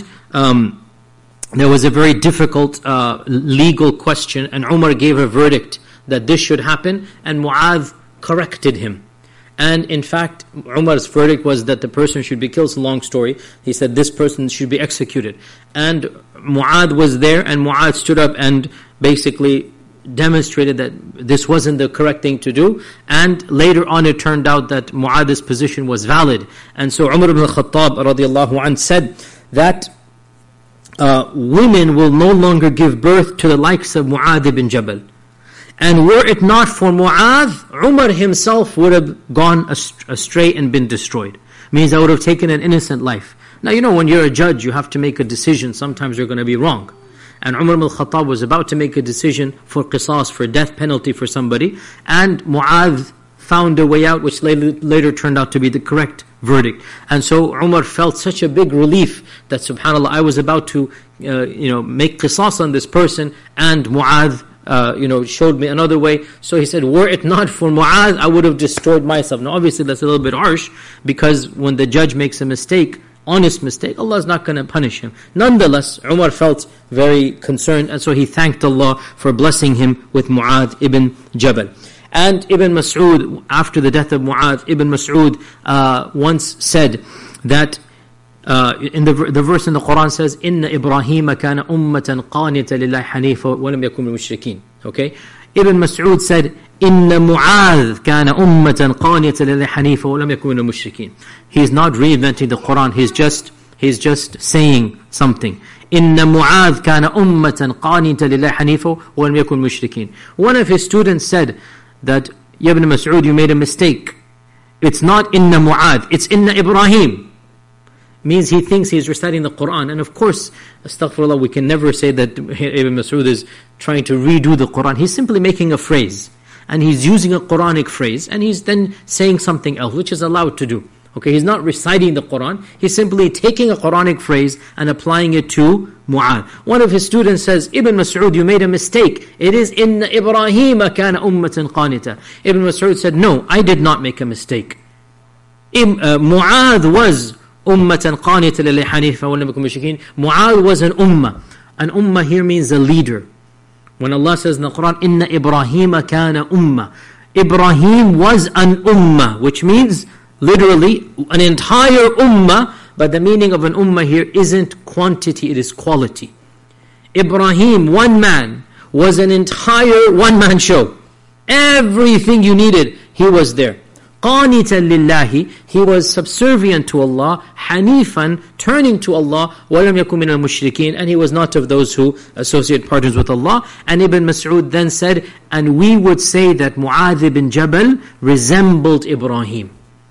there was a very difficult legal question, and Umar gave a verdict that this should happen, and Mu'adh corrected him. And in fact, Umar's verdict was that the person should be killed. It's a long story. He said this person should be executed. And Mu'adh was there, and Mu'adh stood up and basically demonstrated that this wasn't the correct thing to do. And later on it turned out that Mu'adh's position was valid. And so Umar ibn al-Khattab radiallahu anh said that women will no longer give birth to the likes of Mu'adh ibn Jabal. And were it not for Mu'adh, Umar himself would have gone astray and been destroyed. Means I would have taken an innocent life. Now you know when you're a judge, you have to make a decision. Sometimes you're going to be wrong. And Umar ibn al-Khattab was about to make a decision for qisas, for death penalty for somebody. And Mu'adh found a way out, which later turned out to be the correct verdict. And so Umar felt such a big relief that subhanAllah, I was about to make qisas on this person, and Mu'adh showed me another way. So he said, were it not for Mu'adh, I would have destroyed myself. Now obviously that's a little bit harsh, because when the judge makes a mistake, honest mistake, Allah is not going to punish him. Nonetheless, Umar felt very concerned, and so he thanked Allah for blessing him with Mu'adh ibn Jabal. And Ibn Mas'ud, after the death of Mu'adh, Ibn Mas'ud once said that, in the verse in the Quran says, "Inna Ibrahim kana ummatan qanita lillahi hanifa wa lam yakun minal mushrikeen." Okay, Ibn Mas'ud said, "Inna Mu'adh kana ummatan qanita lillahi hanifa wa lam yakun minal mushrikeen." He's not reinventing the Quran. He's just saying something. Inna Mu'adh kana ummatan qanita lillahi hanifa wa lam yakun minal mushrikeen. One of his students said that, "Ya Ibn Mas'ud, you made a mistake. It's not Inna Mu'adh, it's Inna Ibrahim." Means he thinks he's reciting the Quran. And of course, astaghfirullah, we can never say that Ibn Mas'ud is trying to redo the Quran. He's simply making a phrase. And he's using a Quranic phrase. And he's then saying something else, which is allowed to do. Okay, he's not reciting the Quran. He's simply taking a Quranic phrase and applying it to Mu'adh. One of his students says, "Ibn Mas'ud, you made a mistake. It is Inna Ibrahim kana ummatan qanita." Ibn Mas'ud said, "No, I did not make a mistake. Mu'adh was ummatan qanita lillahi hanifa wa lam yakun mushrikeen." Mu'adh was an ummah. An ummah here means a leader. When Allah says in the Quran, "Inna Ibrahim kana ummah." Ibrahim was an ummah, which means literally an entire ummah, but the meaning of an ummah here isn't quantity, it is quality. Ibrahim, one man, was an entire one-man show. Everything you needed, he was there. قانتا لله, he was subservient to Allah, hanifan, turning to Allah, وَلَمْ يَكُنْ مِنَ الْمُشْرِكِينَ, and he was not of those who associate partners with Allah. And Ibn Mas'ud then said, and we would say that Mu'adh ibn Jabal resembled Ibrahim.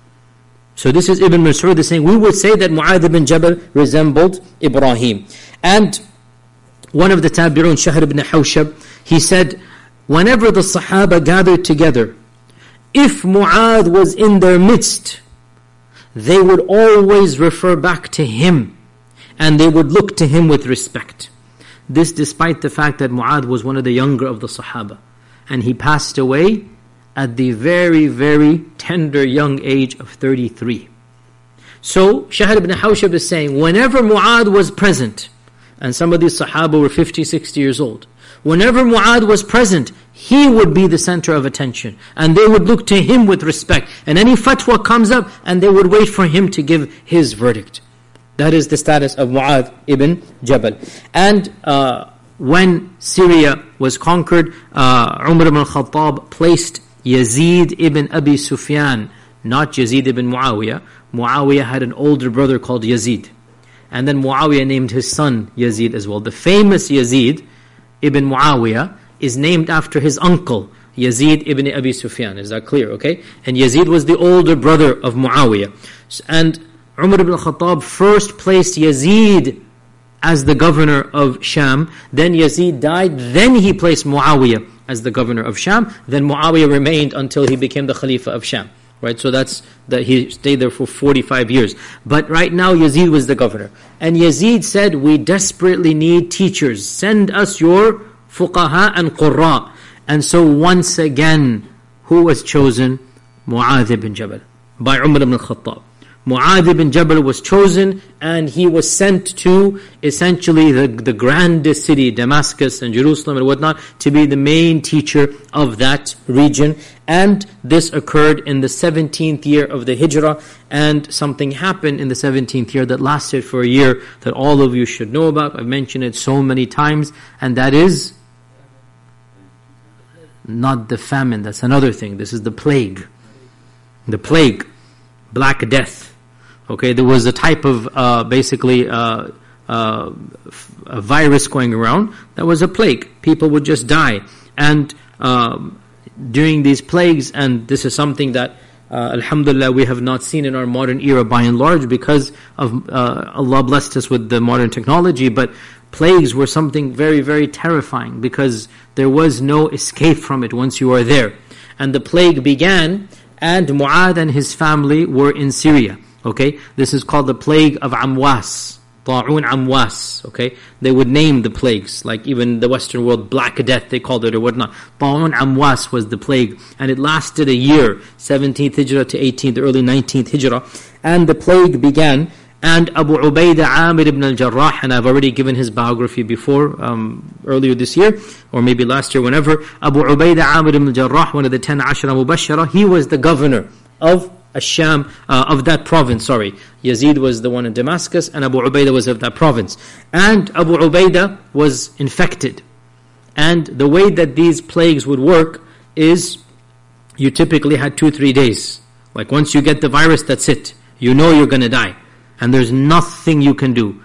So this is Ibn Mas'ud is saying, we would say that Mu'adh ibn Jabal resembled Ibrahim. And one of the Tabi'un, Shahr ibn Hawshab, he said, whenever the Sahaba gathered together, if Mu'adh was in their midst, they would always refer back to him, and they would look to him with respect. This despite the fact that Mu'adh was one of the younger of the Sahaba, and he passed away at the very, very tender young age of 33. So, Shahr ibn Hawshab is saying, whenever Mu'adh was present, and some of these Sahaba were 50, 60 years old, whenever Mu'adh was present, he would be the center of attention. And they would look to him with respect. And any fatwa comes up, and they would wait for him to give his verdict. That is the status of Mu'adh ibn Jabal. And when Syria was conquered, Umar ibn al-Khattab placed Yazid ibn Abi Sufyan, not Yazid ibn Muawiyah. Muawiyah had an older brother called Yazid. And then Muawiyah named his son Yazid as well. The famous Yazid ibn Muawiyah is named after his uncle, Yazid ibn Abi Sufyan. Is that clear? Okay? And Yazid was the older brother of Muawiyah. And Umar ibn al-Khattab first placed Yazid as the governor of Sham. Then Yazid died. Then he placed Muawiyah as the governor of Sham. Then Muawiyah remained until he became the Khalifa of Sham. Right? So that's that he stayed there for 45 years. But right now Yazid was the governor. And Yazid said, we desperately need teachers. Send us your fuqaha and qurra. And so once again, who was chosen? Mu'adh ibn Jabal, by Umar ibn al-Khattab. Mu'adh ibn Jabal was chosen, and he was sent to essentially the grandest city, Damascus and Jerusalem and whatnot, to be the main teacher of that region. And this occurred in the 17th year of the Hijrah, and something happened in the 17th year that lasted for a year that all of you should know about. I've mentioned it so many times, and that is not the famine. That's another thing. This is the plague. The plague. Black Death. Okay, there was a type of a virus going around that was a plague. People would just die. And during these plagues, and this is something that alhamdulillah we have not seen in our modern era by and large, because of Allah blessed us with the modern technology, but plagues were something very, very terrifying, because there was no escape from it once you are there. And the plague began, and Mu'adh and his family were in Syria. Okay, this is called the plague of Amwas, Ta'un Amwas. Okay, they would name the plagues, like even the Western world, Black Death they called it or whatnot. Ta'un Amwas was the plague, and it lasted a year, 17th Hijrah to 18th, early 19th Hijrah. And the plague began, And Abu Ubaidah Amir ibn al-Jarrah, and I've already given his biography before, earlier this year, or maybe last year, whenever. Abu Ubaidah Amir ibn al-Jarrah, one of the 10 Ashara Mubashara, he was the governor of Ash-Sham, of that province, Yazid was the one in Damascus, and Abu Ubaidah was of that province. And Abu Ubaidah was infected. And the way that these plagues would work is, you typically had 2-3 days. Like once you get the virus, that's it. You know you're going to die. And there's nothing you can do.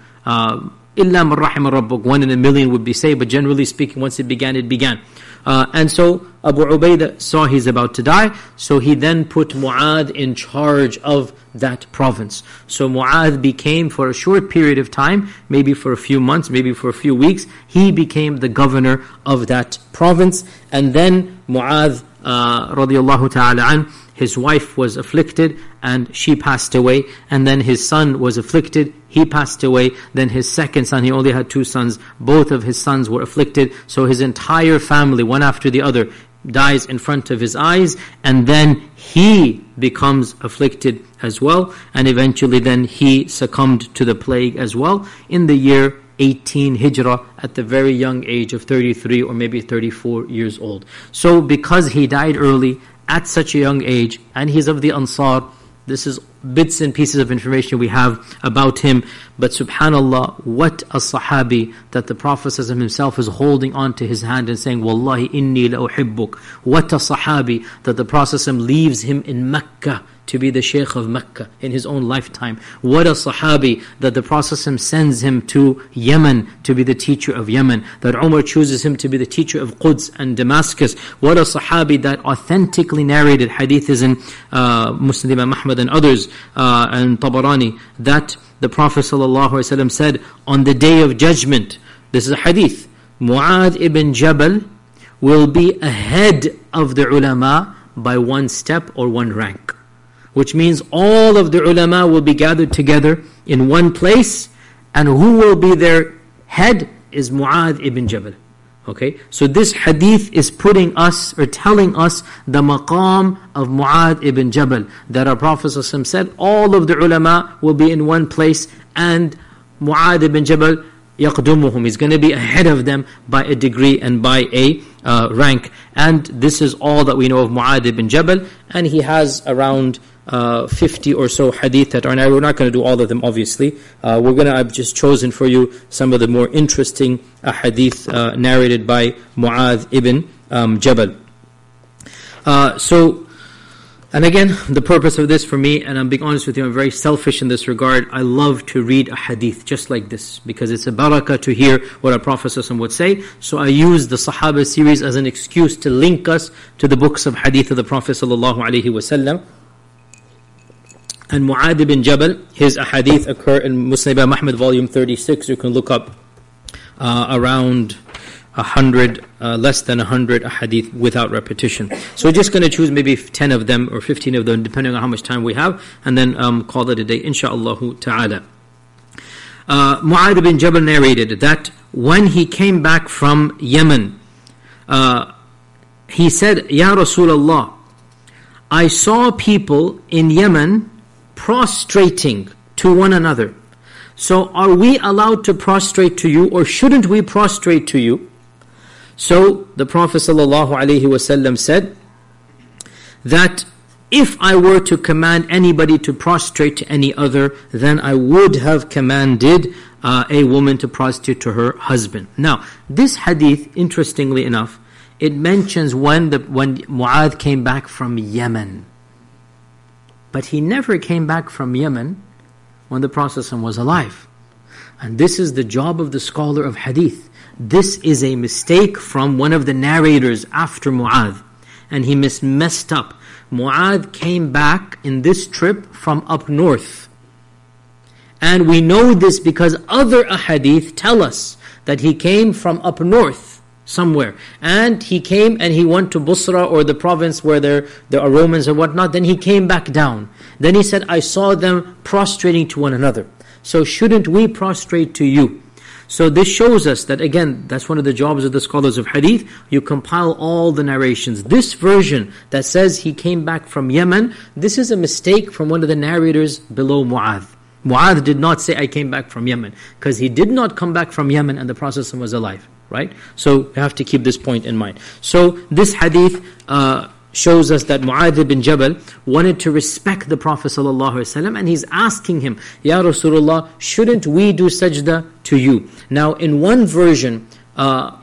Illa man rahima rabbuk, 1 in a million would be saved, but generally speaking, once it began, it began. And so Abu Ubaidah saw he's about to die, so he then put Mu'adh in charge of that province. So Mu'adh became, for a short period of time, maybe for a few months, maybe for a few weeks, he became the governor of that province. And then Mu'adh, radiyallahu ta'ala an, his wife was afflicted and she passed away. And then his son was afflicted, he passed away. Then his second son, he only had 2 sons, both of his sons were afflicted. So his entire family, one after the other, dies in front of his eyes. And then he becomes afflicted as well. And eventually then he succumbed to the plague as well in the year 18 Hijrah, at the very young age of 33 or maybe 34 years old. So because he died early, at such a young age, and he's of the Ansar, this is bits and pieces of information we have about him. But subhanallah, what a sahabi that the Prophet himself is holding on to his hand and saying, Wallahi inni la uhibbuk. What a sahabi that the Prophet leaves him in Mecca to be the Shaykh of Mecca in his own lifetime. What a sahabi that the Prophet sends him to Yemen to be the teacher of Yemen. That Umar chooses him to be the teacher of Quds and Damascus. What a sahabi that authentically narrated, hadith is in Muslim Imam Ahmad and others, and Tabarani, that the Prophet ﷺ said, on the day of judgment, this is a hadith, Mu'adh ibn Jabal will be ahead of the ulama by 1 step or 1 rank. Which means all of the ulama will be gathered together in one place, and who will be their head is Mu'adh ibn Jabal. Okay, so this hadith is putting us, or telling us, the maqam of Mu'adh ibn Jabal, that our Prophet ﷺ said, all of the ulama will be in one place, and Mu'adh ibn Jabal yaqdumuhum, he's going to be ahead of them by a degree and by a rank. And this is all that we know of Mu'adh ibn Jabal, and he has around 50 or so hadith that are narrated. We're not going to do all of them, obviously. I've just chosen for you some of the more interesting hadith narrated by Mu'adh ibn Jabal. And again, the purpose of this for me, and I'm being honest with you, I'm very selfish in this regard. I love to read a hadith just like this, because it's a barakah to hear what our Prophet ﷺ would say. So I use the Sahaba series as an excuse to link us to the books of hadith of the Prophet ﷺ. And Mu'adh ibn Jabal, his ahadith occur in Musnad Imam Ahmad, volume 36. You can look up around 100, less than 100 ahadith without repetition. So we're just going to choose maybe 10 of them or 15 of them, depending on how much time we have, and then call it a day, insha'Allah ta'ala. Mu'adh ibn Jabal narrated that when he came back from Yemen, he said, Ya Rasulullah, I saw people in Yemen prostrating to one another. So are we allowed to prostrate to you, or shouldn't we prostrate to you? So the Prophet ﷺ said that if I were to command anybody to prostrate to any other, then I would have commanded a woman to prostrate to her husband. Now, this hadith, interestingly enough, it mentions when Mu'adh came back from Yemen. But he never came back from Yemen when the Prophet was alive. And this is the job of the scholar of hadith. This is a mistake from one of the narrators after Mu'adh. And he messed up. Mu'adh came back in this trip from up north. And we know this because other ahadith tell us that he came from up north somewhere. And he came and he went to Busra, or the province where there are Romans and whatnot. Then he came back down. Then he said, I saw them prostrating to one another. So shouldn't we prostrate to you? So this shows us that, again, that's one of the jobs of the scholars of hadith. You compile all the narrations. This version that says he came back from Yemen, this is a mistake from one of the narrators below Mu'adh. Mu'adh did not say, I came back from Yemen, because he did not come back from Yemen and the Prophet was alive, right? So you have to keep this point in mind. So this hadith shows us that Mu'adh ibn Jabal wanted to respect the Prophet ﷺ, and he's asking him, Ya Rasulullah, shouldn't we do sajda to you? Now in one version, I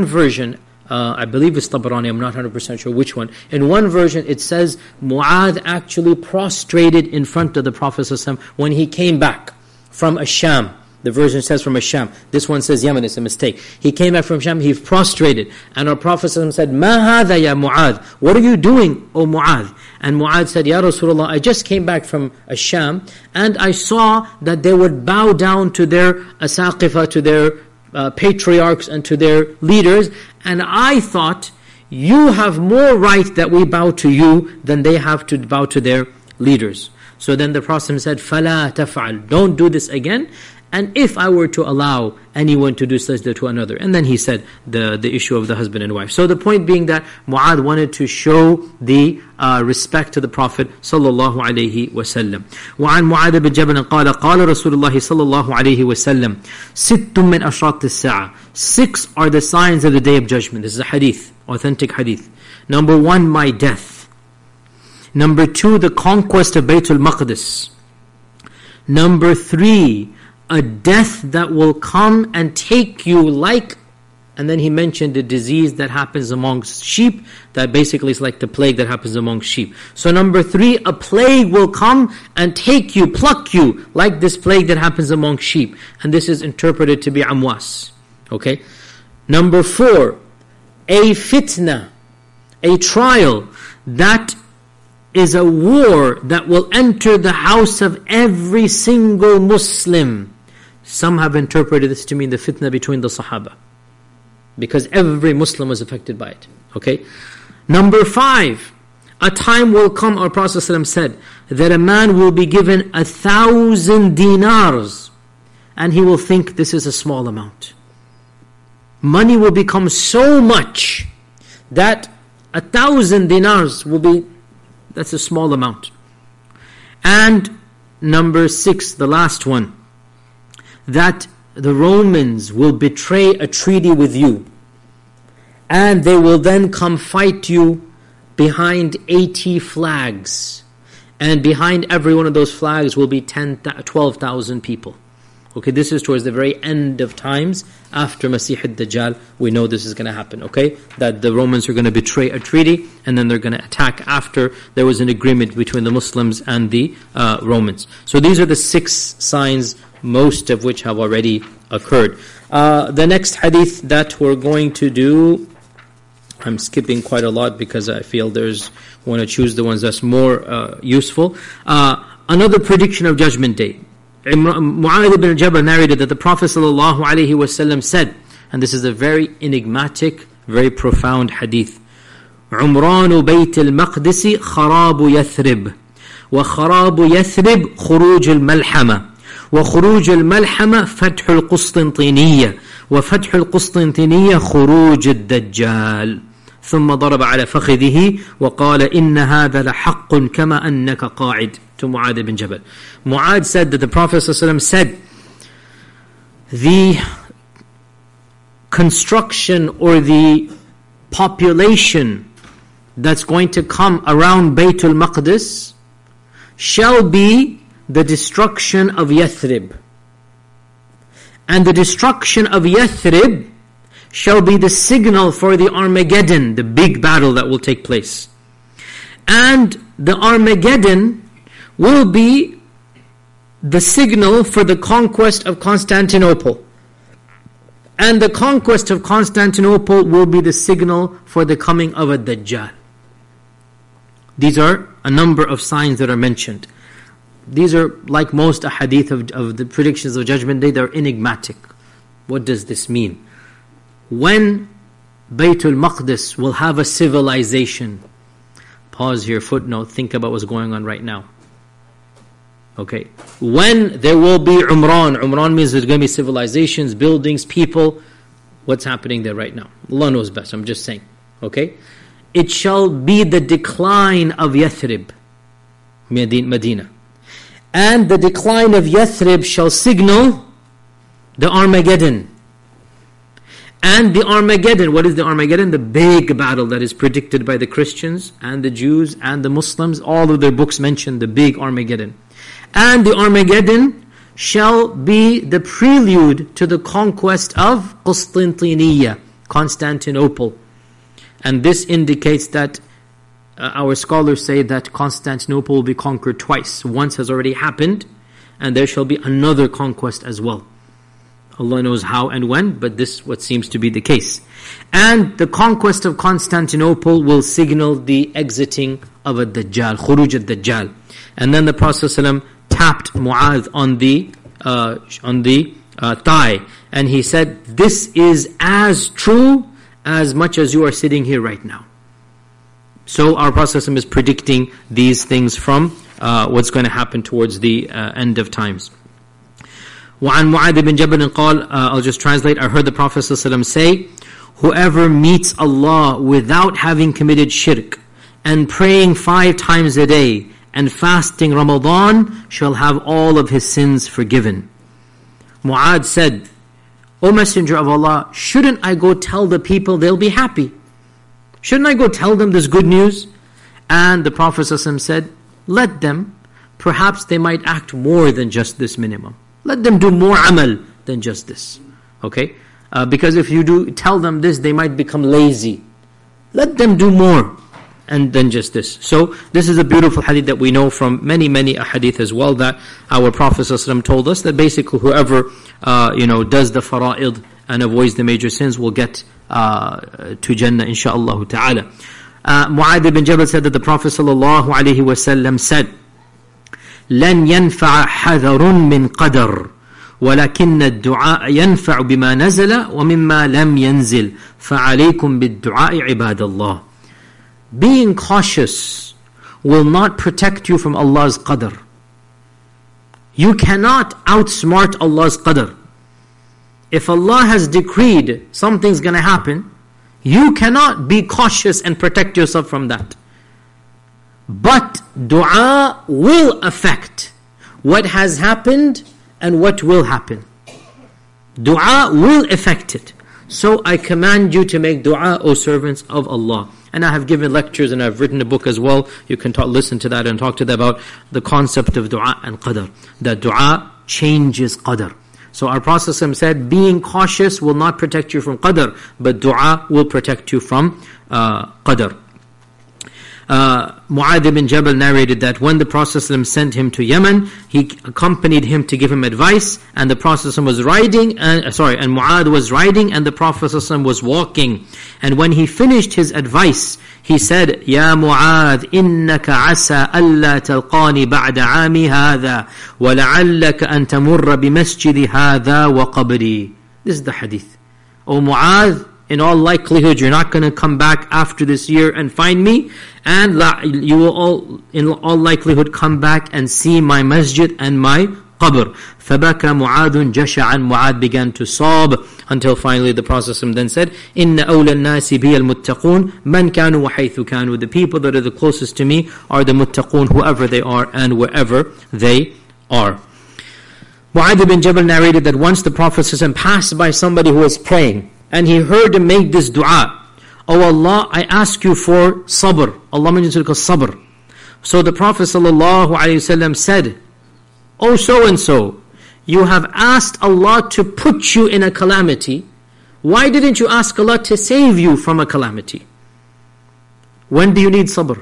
believe it's Tabarani, I'm not 100% sure which one. In one version it says Mu'adh actually prostrated in front of the Prophet ﷺ when he came back from Asham. The version says from Asham. This one says Yemen, it's a mistake. He came back from Asham, he prostrated. And our Prophet ﷺ said, Ma hadha ya Mu'adh? What are you doing, O Mu'adh? And Mu'adh said, Ya Rasulullah, I just came back from Asham, and I saw that they would bow down to their asaqifah, to their patriarchs and to their leaders, and I thought, you have more right that we bow to you than they have to bow to their leaders. So then the Prophet said, فَلَا تَفْعَلْ, don't do this again. And if I were to allow anyone to do sajda to another. And then he said the issue of the husband and wife. So the point being that Mu'adh wanted to show the respect to the Prophet sallallahu alaihi wasallam. وعن معاذ بن جبل قال قال رسول الله صلى الله عليه وسلم ست من أشراط الساعة. 6 are the signs of the day of judgment. This is a hadith, authentic hadith. Number 1, my death. Number 2, the conquest of Baytul Maqdis. Number 3, a death that will come and take you like, and then he mentioned a disease that happens amongst sheep, that basically is like the plague that happens amongst sheep. So number 3, a plague will come and take you, pluck you, like this plague that happens amongst sheep. And this is interpreted to be amwas. Okay? Number 4, a fitna, a trial, that is a war that will enter the house of every single Muslim. Some have interpreted this to mean the fitna between the Sahaba, because every Muslim was affected by it. Okay. Number 5, a time will come, our Prophet ﷺ said, that a man will be given 1,000 dinars, and he will think this is a small amount. Money will become so much that 1,000 dinars will be, that's a small amount. And number 6, the last one, that the Romans will betray a treaty with you, and they will then come fight you behind 80 flags, and behind every one of those flags will be 12,000 people. Okay, this is towards the very end of times, after Masih ad-Dajjal. We know this is going to happen, okay? That the Romans are going to betray a treaty, and then they're going to attack after there was an agreement between the Muslims and the Romans. So these are the 6 signs, most of which have already occurred. The next hadith that we're going to do, I'm skipping quite a lot because I feel want to choose the ones that's more useful. Another prediction of Judgment Day. Mu'adh ibn Jabal narrated that the Prophet ﷺ said, and this is a very enigmatic, very profound hadith, عمران بيت المقدس خراب يثرب وخراب يثرب خروج الملحمة وخروج الملحمة فتح القسطنطينية وفتح القسطنطينية خروج الدجال ثم ضرب على فخذه وقال إن هذا لحق كما أنك قاعد, to Mu'adh ibn Jabal. Mu'adh said that the Prophet ﷺ said, the construction or the population that's going to come around Baytul Maqdis shall be the destruction of Yathrib. And the destruction of Yathrib shall be the signal for the Armageddon, the big battle that will take place. And the Armageddon will be the signal for the conquest of Constantinople. And the conquest of Constantinople will be the signal for the coming of a Dajjal. These are a number of signs that are mentioned. These are, like most ahadith of the predictions of Judgment Day, they're enigmatic. What does this mean? When Baytul Maqdis will have a civilization, pause here, footnote, think about what's going on right now. Okay, when there will be Umran means there's going to be civilizations, buildings, people. What's happening there right now? Allah knows best, I'm just saying. Okay, it shall be the decline of Yathrib, Medina. And the decline of Yathrib shall signal the Armageddon. And the Armageddon, what is the Armageddon? The big battle that is predicted by the Christians and the Jews and the Muslims. All of their books mention the big Armageddon. And the Armageddon shall be the prelude to the conquest of Constantinople, Constantinople. And this indicates that our scholars say that Constantinople will be conquered twice. Once has already happened, and there shall be another conquest as well. Allah knows how and when, but this what seems to be the case. And the conquest of Constantinople will signal the exiting of Ad-Dajjal, Khuruj Ad-Dajjal. And then the Prophet ﷺ tapped Mu'adh on the thigh, and he said, "This is as true as much as you are sitting here right now." So our Prophet ﷺ is predicting these things from what's going to happen towards the end of times. وعن معاذ بن جبل قال, I'll just translate, I heard the Prophet ﷺ say, whoever meets Allah without having committed shirk and praying 5 times a day and fasting Ramadan shall have all of his sins forgiven. Mu'adh said, O Messenger of Allah, shouldn't I go tell the people they'll be happy? Shouldn't I go tell them this good news? And the Prophet ﷺ said, let them, perhaps they might act more than just this minimum. Let them do more amal than just this. Okay? Because if you do tell them this, they might become lazy. Let them do more and than just this. So this is a beautiful hadith that we know from many hadith as well, that our Prophet ﷺ told us that basically whoever does the fara'id and avoids the major sins will get to Jannah insha'Allah ta'ala. Mu'adh ibn Jabal said that the Prophet ﷺ said, لن ينفع حذر من قدر ولكن الدعاء ينفع بما نزل ومما لم ينزل فعليكم بالدعاء عباد الله. Being cautious will not protect you from Allah's qadr. You cannot outsmart Allah's qadr. If Allah has decreed something's going to happen, you cannot be cautious and protect yourself from that. But dua will affect what has happened and what will happen. Dua will affect it. So I command you to make dua, O servants of Allah. And I have given lectures and I've written a book as well. You can listen to that and talk to them about the concept of dua and qadr. That dua changes qadr. So our Prophet said, being cautious will not protect you from qadr, but dua will protect you from qadr. Mu'adh ibn Jabal narrated that when the Prophet sent him to Yemen, he accompanied him to give him advice, and the Prophet was riding, and Mu'adh was riding, and the Prophet was walking. And when he finished his advice, he said, Ya Mu'adh, innaka asa alla talqani ba'da aami hadha, wa la'allaka an tamurra bimasjidi hadha wa qabri. This is the hadith. O Mu'adh, in all likelihood, you're not going to come back after this year and find me, and you will in all likelihood come back and see my masjid and my qabr. فَبَكَى مُعَاذٌ جَشَعًا. Mu'adh began to sob until finally the Prophet then said, إِنَّ أَوْلَى النَّاسِ بِيَ الْمُتَّقُونَ مَنْ كَانُوا وَحَيْثُ كَانُوا. The people that are the closest to me are the muttaqun, whoever they are and wherever they are. Mu'adh ibn Jabal narrated that once the Prophet passed by somebody who was praying, and he heard him make this dua, O Allah, I ask you for sabr. Allah mentions it as sabr. So the Prophet ﷺ said, O so-and-so, you have asked Allah to put you in a calamity. Why didn't you ask Allah to save you from a calamity? When do you need sabr?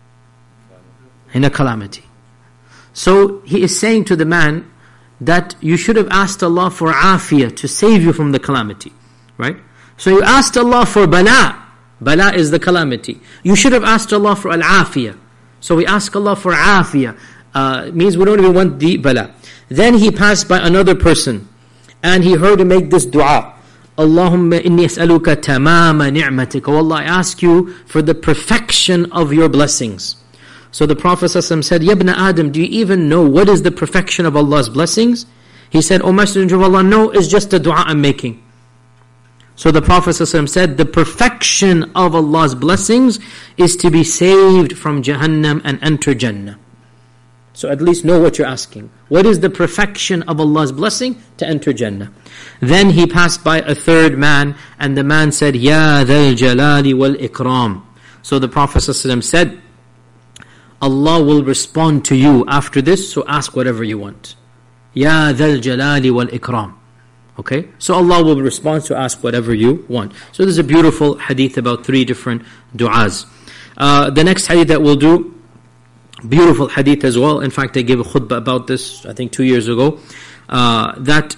In a calamity. So he is saying to the man that you should have asked Allah for afiyah, to save you from the calamity. Right? So you asked Allah for bala. Bala is the calamity. You should have asked Allah for al-afiyah. So we ask Allah for afiyah. Means we don't even want the bala. Then he passed by another person, and he heard him make this dua. Allahumma inni as'aluka tamama ni'matik. Oh Allah, I ask you for the perfection of your blessings. So the Prophet ﷺ said, Ya ibn Adam, do you even know what is the perfection of Allah's blessings? He said, O Messenger of Allah, no, it's just the dua I'm making. So the Prophet ﷺ said, the perfection of Allah's blessings is to be saved from Jahannam and enter Jannah. So at least know what you're asking. What is the perfection of Allah's blessing? To enter Jannah. Then he passed by a third man, and the man said, Ya dhal jalali wal ikram. So the Prophet ﷺ said, Allah will respond to you after this, so ask whatever you want. Ya dhal jalali wal ikram. Okay? So Allah will respond to ask whatever you want. So there's a beautiful hadith about 3 different du'as. The next hadith that we'll do, beautiful hadith as well. In fact, I gave a khutbah about this, I think 2 years ago. That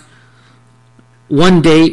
one day,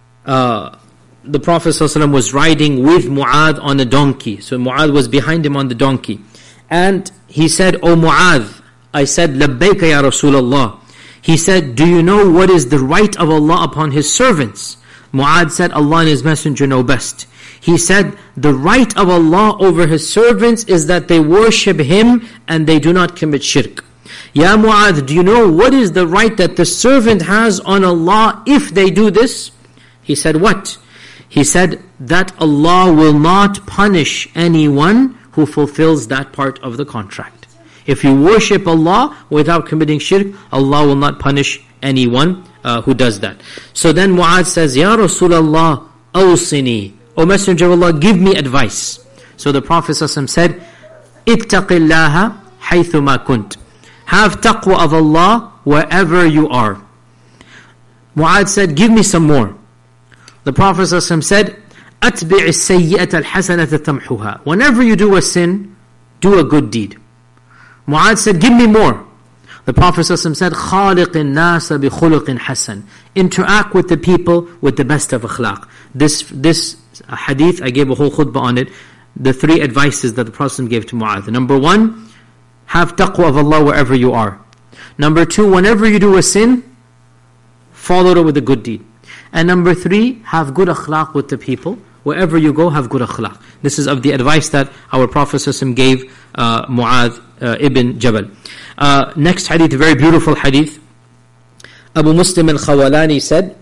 the Prophet ﷺ was riding with Mu'adh on a donkey. So Mu'adh was behind him on the donkey. And he said, O Mu'adh, I said, Labbayka ya Rasulullah. He said, do you know what is the right of Allah upon His servants? Mu'adh said, Allah and His Messenger know best. He said, the right of Allah over His servants is that they worship Him and they do not commit shirk. Ya Mu'adh, do you know what is the right that the servant has on Allah if they do this? He said, what? He said, that Allah will not punish anyone who fulfills that part of the contract. If you worship Allah without committing shirk, Allah will not punish anyone who does that. So then Mu'adh says, Ya Rasulullah, awsini. O Messenger of Allah, give me advice. So the Prophet ﷺ said, ittaqillaha haythuma kunt. Have taqwa of Allah wherever you are. Mu'adh said, give me some more. The Prophet ﷺ said, أتبع السيئة الحسنة تمحها. Whenever you do a sin, do a good deed. Mu'adh said, give me more. The Prophet ﷺ said, خالق الناس بخلق حسن. Interact with the people with the best of akhlaq. This hadith, I gave a whole khutbah on it. The 3 advices that the Prophet gave to Mu'adh. Number 1, have taqwa of Allah wherever you are. Number 2, whenever you do a sin, follow it with a good deed. And number 3, have good akhlaq with the people. Wherever you go, have good akhlaq. This is of the advice that our Prophet ﷺ gave Mu'adh ibn Jabal. Next hadith, very beautiful hadith. Abu Muslim al-Khawalani said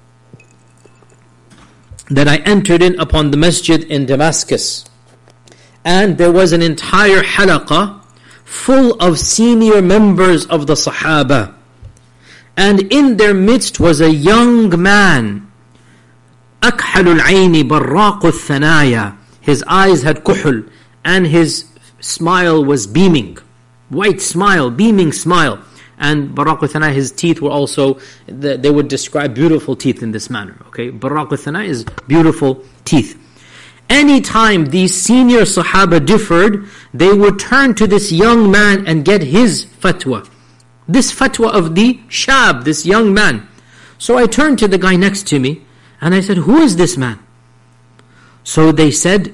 that I entered in upon the masjid in Damascus, and there was an entire halaqah full of senior members of the Sahaba. And in their midst was a young man, أكحل العين براق الثنايا. His eyes had kuhul, and his smile was beaming. White smile, beaming smile. And baraq al-thana, his teeth were also, they would describe beautiful teeth in this manner. Okay, baraq al-thana is beautiful teeth. Anytime these senior Sahaba differed, they would turn to this young man and get his fatwa. This fatwa of the shab, this young man. So I turned to the guy next to me, and I said, who is this man? So he said,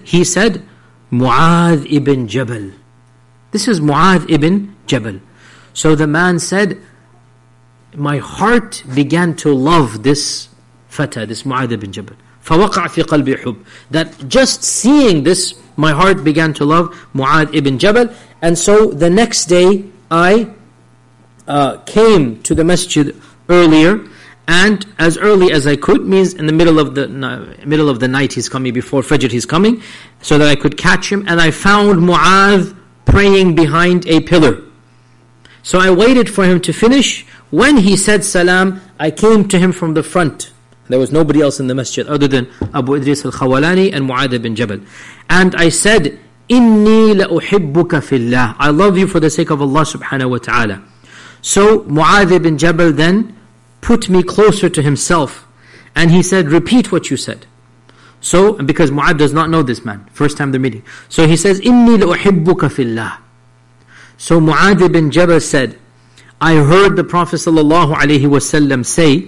Mu'adh ibn Jabal. This is Mu'adh ibn Jabal. So the man said, my heart began to love this fata, this Mu'adh ibn Jabal. فَوَقَعْ فِي قَلْبِ حُبٍّ. That just seeing this, my heart began to love Mu'adh ibn Jabal. And so the next day, I came to the masjid earlier, and as early as I could, means in the middle of the night he's coming, before Fajr he's coming, so that I could catch him, and I found Mu'adh praying behind a pillar. So I waited for him to finish. When he said salam, I came to him from the front. There was nobody else in the masjid other than Abu Idris al-Khawalani and Mu'adh ibn Jabal. And I said, Inni la'uhibbuka fillah. I love you for the sake of Allah subhanahu wa ta'ala. So Mu'adh ibn Jabal then put me closer to himself, and he said, repeat what you said. So, because Mu'adh does not know this man, first time they're meeting. So he says, Inni la'uhibbuka fillah. So Mu'adh ibn Jabal said, I heard the Prophet ﷺ say,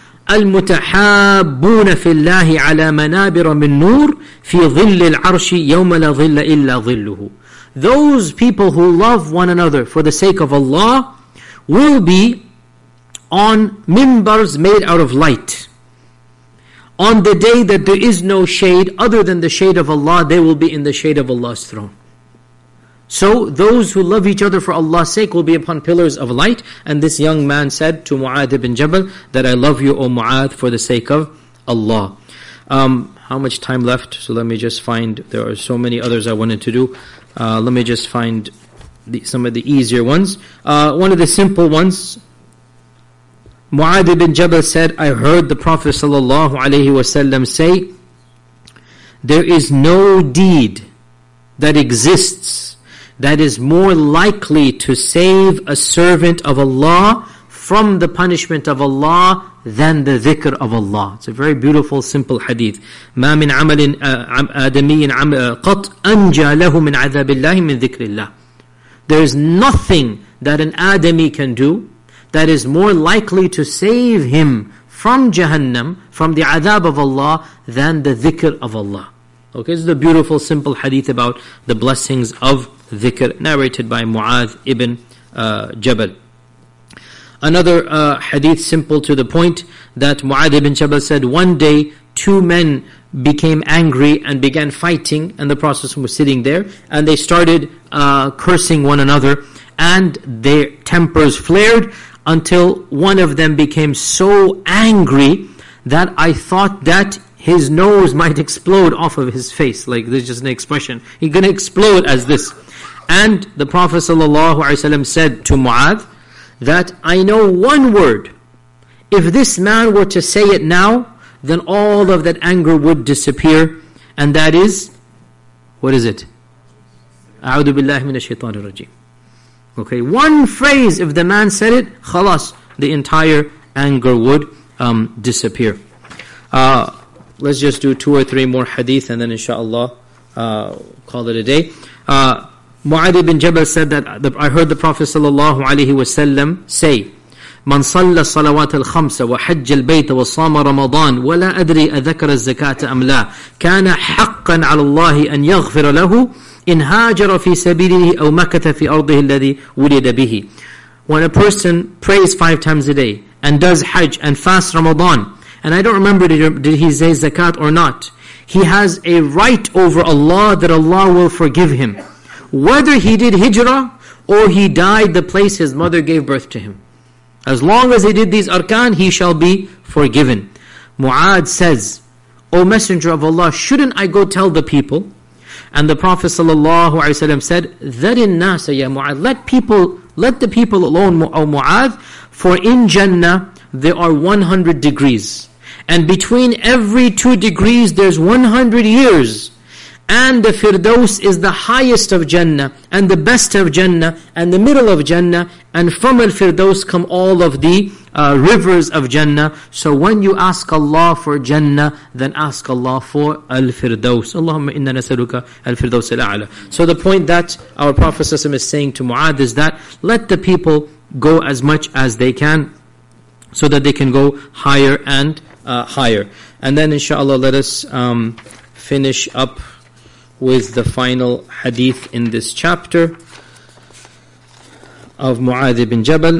المتحابون في الله على منابر من نور في ظل العرش يوم لا ظل إلا ظله. Those people who love one another for the sake of Allah will be on mimbars made out of light. On the day that there is no shade other than the shade of Allah, they will be in the shade of Allah's throne. So those who love each other for Allah's sake will be upon pillars of light. And this young man said to Mu'adh ibn Jabal that I love you, O Mu'adh, for the sake of Allah. How much time left? So let me just find, there are so many others I wanted to do. Let me just find some of the easier ones. One of the simple ones, Mu'adh ibn Jabal said, I heard the Prophet ﷺ say, there is no deed that exists that is more likely to save a servant of Allah from the punishment of Allah than the dhikr of Allah. It's a very beautiful, simple hadith. مَا مِنْ عَمَلٍ آدَمِيٍّ قَطْ أَنْجَى لَهُ مِنْ عَذَابِ اللَّهِ مِنْ ذِكْرِ اللَّهِ. There is nothing that an Adami can do that is more likely to save him from Jahannam, from the adhab of Allah, than the dhikr of Allah. Okay, this is the beautiful, simple hadith about the blessings of dhikr, narrated by Mu'adh ibn Jabal. Another hadith, simple to the point, that Mu'adh ibn Jabal said, one day, two men became angry and began fighting, and the Prophet was sitting there, and they started cursing one another, and their tempers flared, until one of them became so angry that I thought that his nose might explode off of his face. Like, there's just an expression. He's going to explode as this. And the Prophet ﷺ said to Mu'adh that, I know one word. If this man were to say it now, then all of that anger would disappear. And that is, what is it? أعوذ بالله من الشيطان الرجيم. Okay, one phrase, if the man said it, khalas, the entire anger would disappear. Let's just do 2 or 3 more hadith and then inshallah call it a day. Mu'adh ibn Jabal said that I heard the Prophet ﷺ say, من صلى الصلوات الخمس وحج البيت وصام رمضان ولا أدري أذكر الزكاة أم لا كان حقا على الله أن يغفر له إن هاجر في سبيله أو مكث في أرضه الذي ولد به. When a person prays 5 times a day and does Hajj and fasts Ramadan, and I don't remember did he say zakat or not, he has a right over Allah that Allah will forgive him, whether he did hijrah or he died the place his mother gave birth to him. As long as he did these arkan, he shall be forgiven. Mu'adh says, O Messenger of Allah, shouldn't I go tell the people? And the Prophet ﷺ said, Dharin nasa ya Mu'adh, let the people alone, O Mu'adh, for in Jannah there are 100 degrees. And between every 2 degrees there's 100 years. And the Firdaus is the highest of Jannah, and the best of Jannah, and the middle of Jannah, and from Al-Firdaus come all of the rivers of Jannah. So when you ask Allah for Jannah, then ask Allah for Al-Firdaus. Allahumma inna nasaluka Al-Firdaus al-A'la. So the point that our Prophet ﷺ is saying to Mu'adh is that let the people go as much as they can, so that they can go higher and higher. And then inshallah let us finish up with the final hadith in this chapter of Mu'adh ibn Jabal.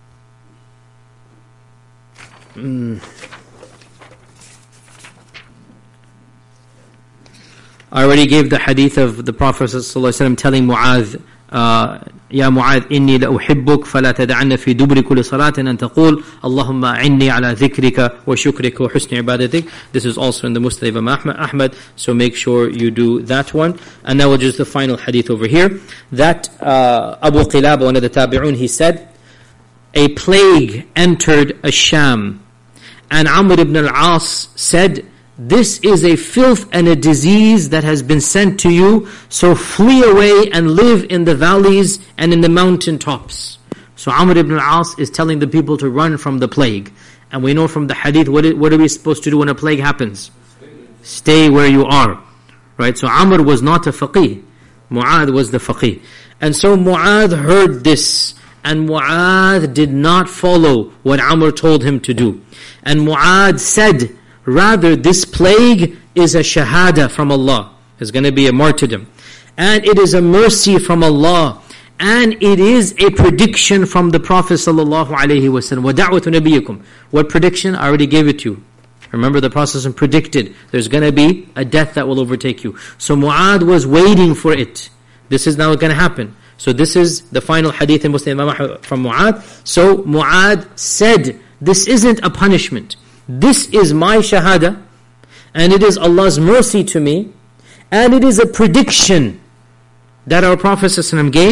I already gave the hadith of the Prophet ﷺ telling Mu'adh, يا معاذ إني لأحبك فلا تدعن في دبر كل صلاة أن تقول اللهم أعني على ذكرك وشكرك وحسن عبادتك. This is also in the Musnad of Imam Ahmad, so make sure you do that one. And now we'll just the final hadith over here. That Abu Qilaba, one of the Tabi'un, he said, a plague entered Asham, and Amr ibn al-As said, this is a filth and a disease that has been sent to you, so flee away and live in the valleys and in the mountain tops. So Amr ibn al-As is telling the people to run from the plague. And we know from the hadith, what are we supposed to do when a plague happens? Stay where you are. Right? So Amr was not a faqih. Mu'adh was the faqih. And so Mu'adh heard this, and Mu'adh did not follow what Amr told him to do. And Mu'adh said, rather, this plague is a shahada from Allah. It's going to be a martyrdom. And it is a mercy from Allah. And it is a prediction from the Prophet sallallahu alaihi wasallam. وَدَعْوَةُ نَبِيِّكُمْ. What prediction? I already gave it to you. Remember, the Prophet predicted there's going to be a death that will overtake you. So Mu'adh was waiting for it. This is now going to happen. So this is the final hadith in Muslim from Mu'adh. So Mu'adh said, this isn't a punishment. This is my shahada, and it is Allah's mercy to me, and it is a prediction that our Prophet ﷺ gave,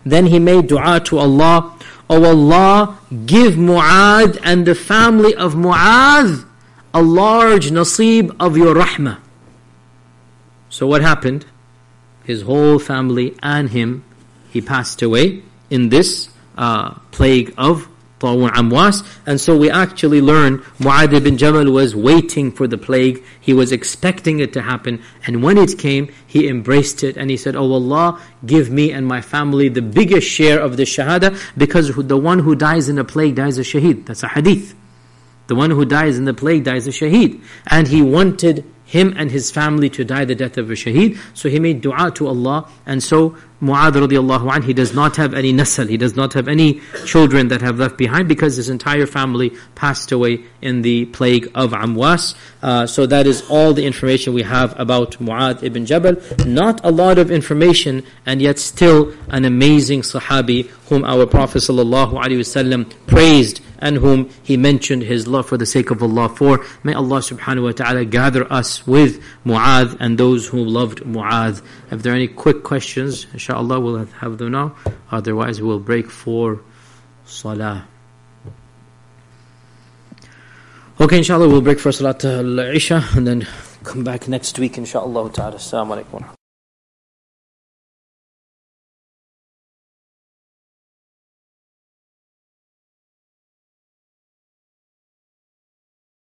Then he made dua to Allah, "O Allah, give Mu'adh and the family of Mu'adh a large nasib of your rahmah." So what happened? His whole family and him, he passed away in this plague of Ta'un Amwas. And so we actually learn Mu'adh ibn Jabal was waiting for the plague. He was expecting it to happen. And when it came, he embraced it and he said, "Oh Allah, give me and my family the biggest share of the shahada, because the one who dies in a plague dies a shaheed." That's a hadith. The one who dies in the plague dies a shaheed. And he wanted him and his family to die the death of a shaheed. So he made dua to Allah. And so Mu'adh radiallahu anhu, he does not have any nasl, he does not have any children that have left behind, because his entire family passed away in the plague of Amwas. So that is all the information we have about Mu'adh ibn Jabal. Not a lot of information, and yet still an amazing sahabi whom our Prophet ﷺ praised and whom he mentioned his love for the sake of Allah for. May Allah subhanahu wa ta'ala gather us with Mu'adh and those who loved Mu'adh. If there are any quick questions, inshallah we'll have them now. Otherwise we'll break for salah. Okay, inshallah we'll break for salat al-isha and then come back next week inshallah ta'ala. Assalamu alaikum.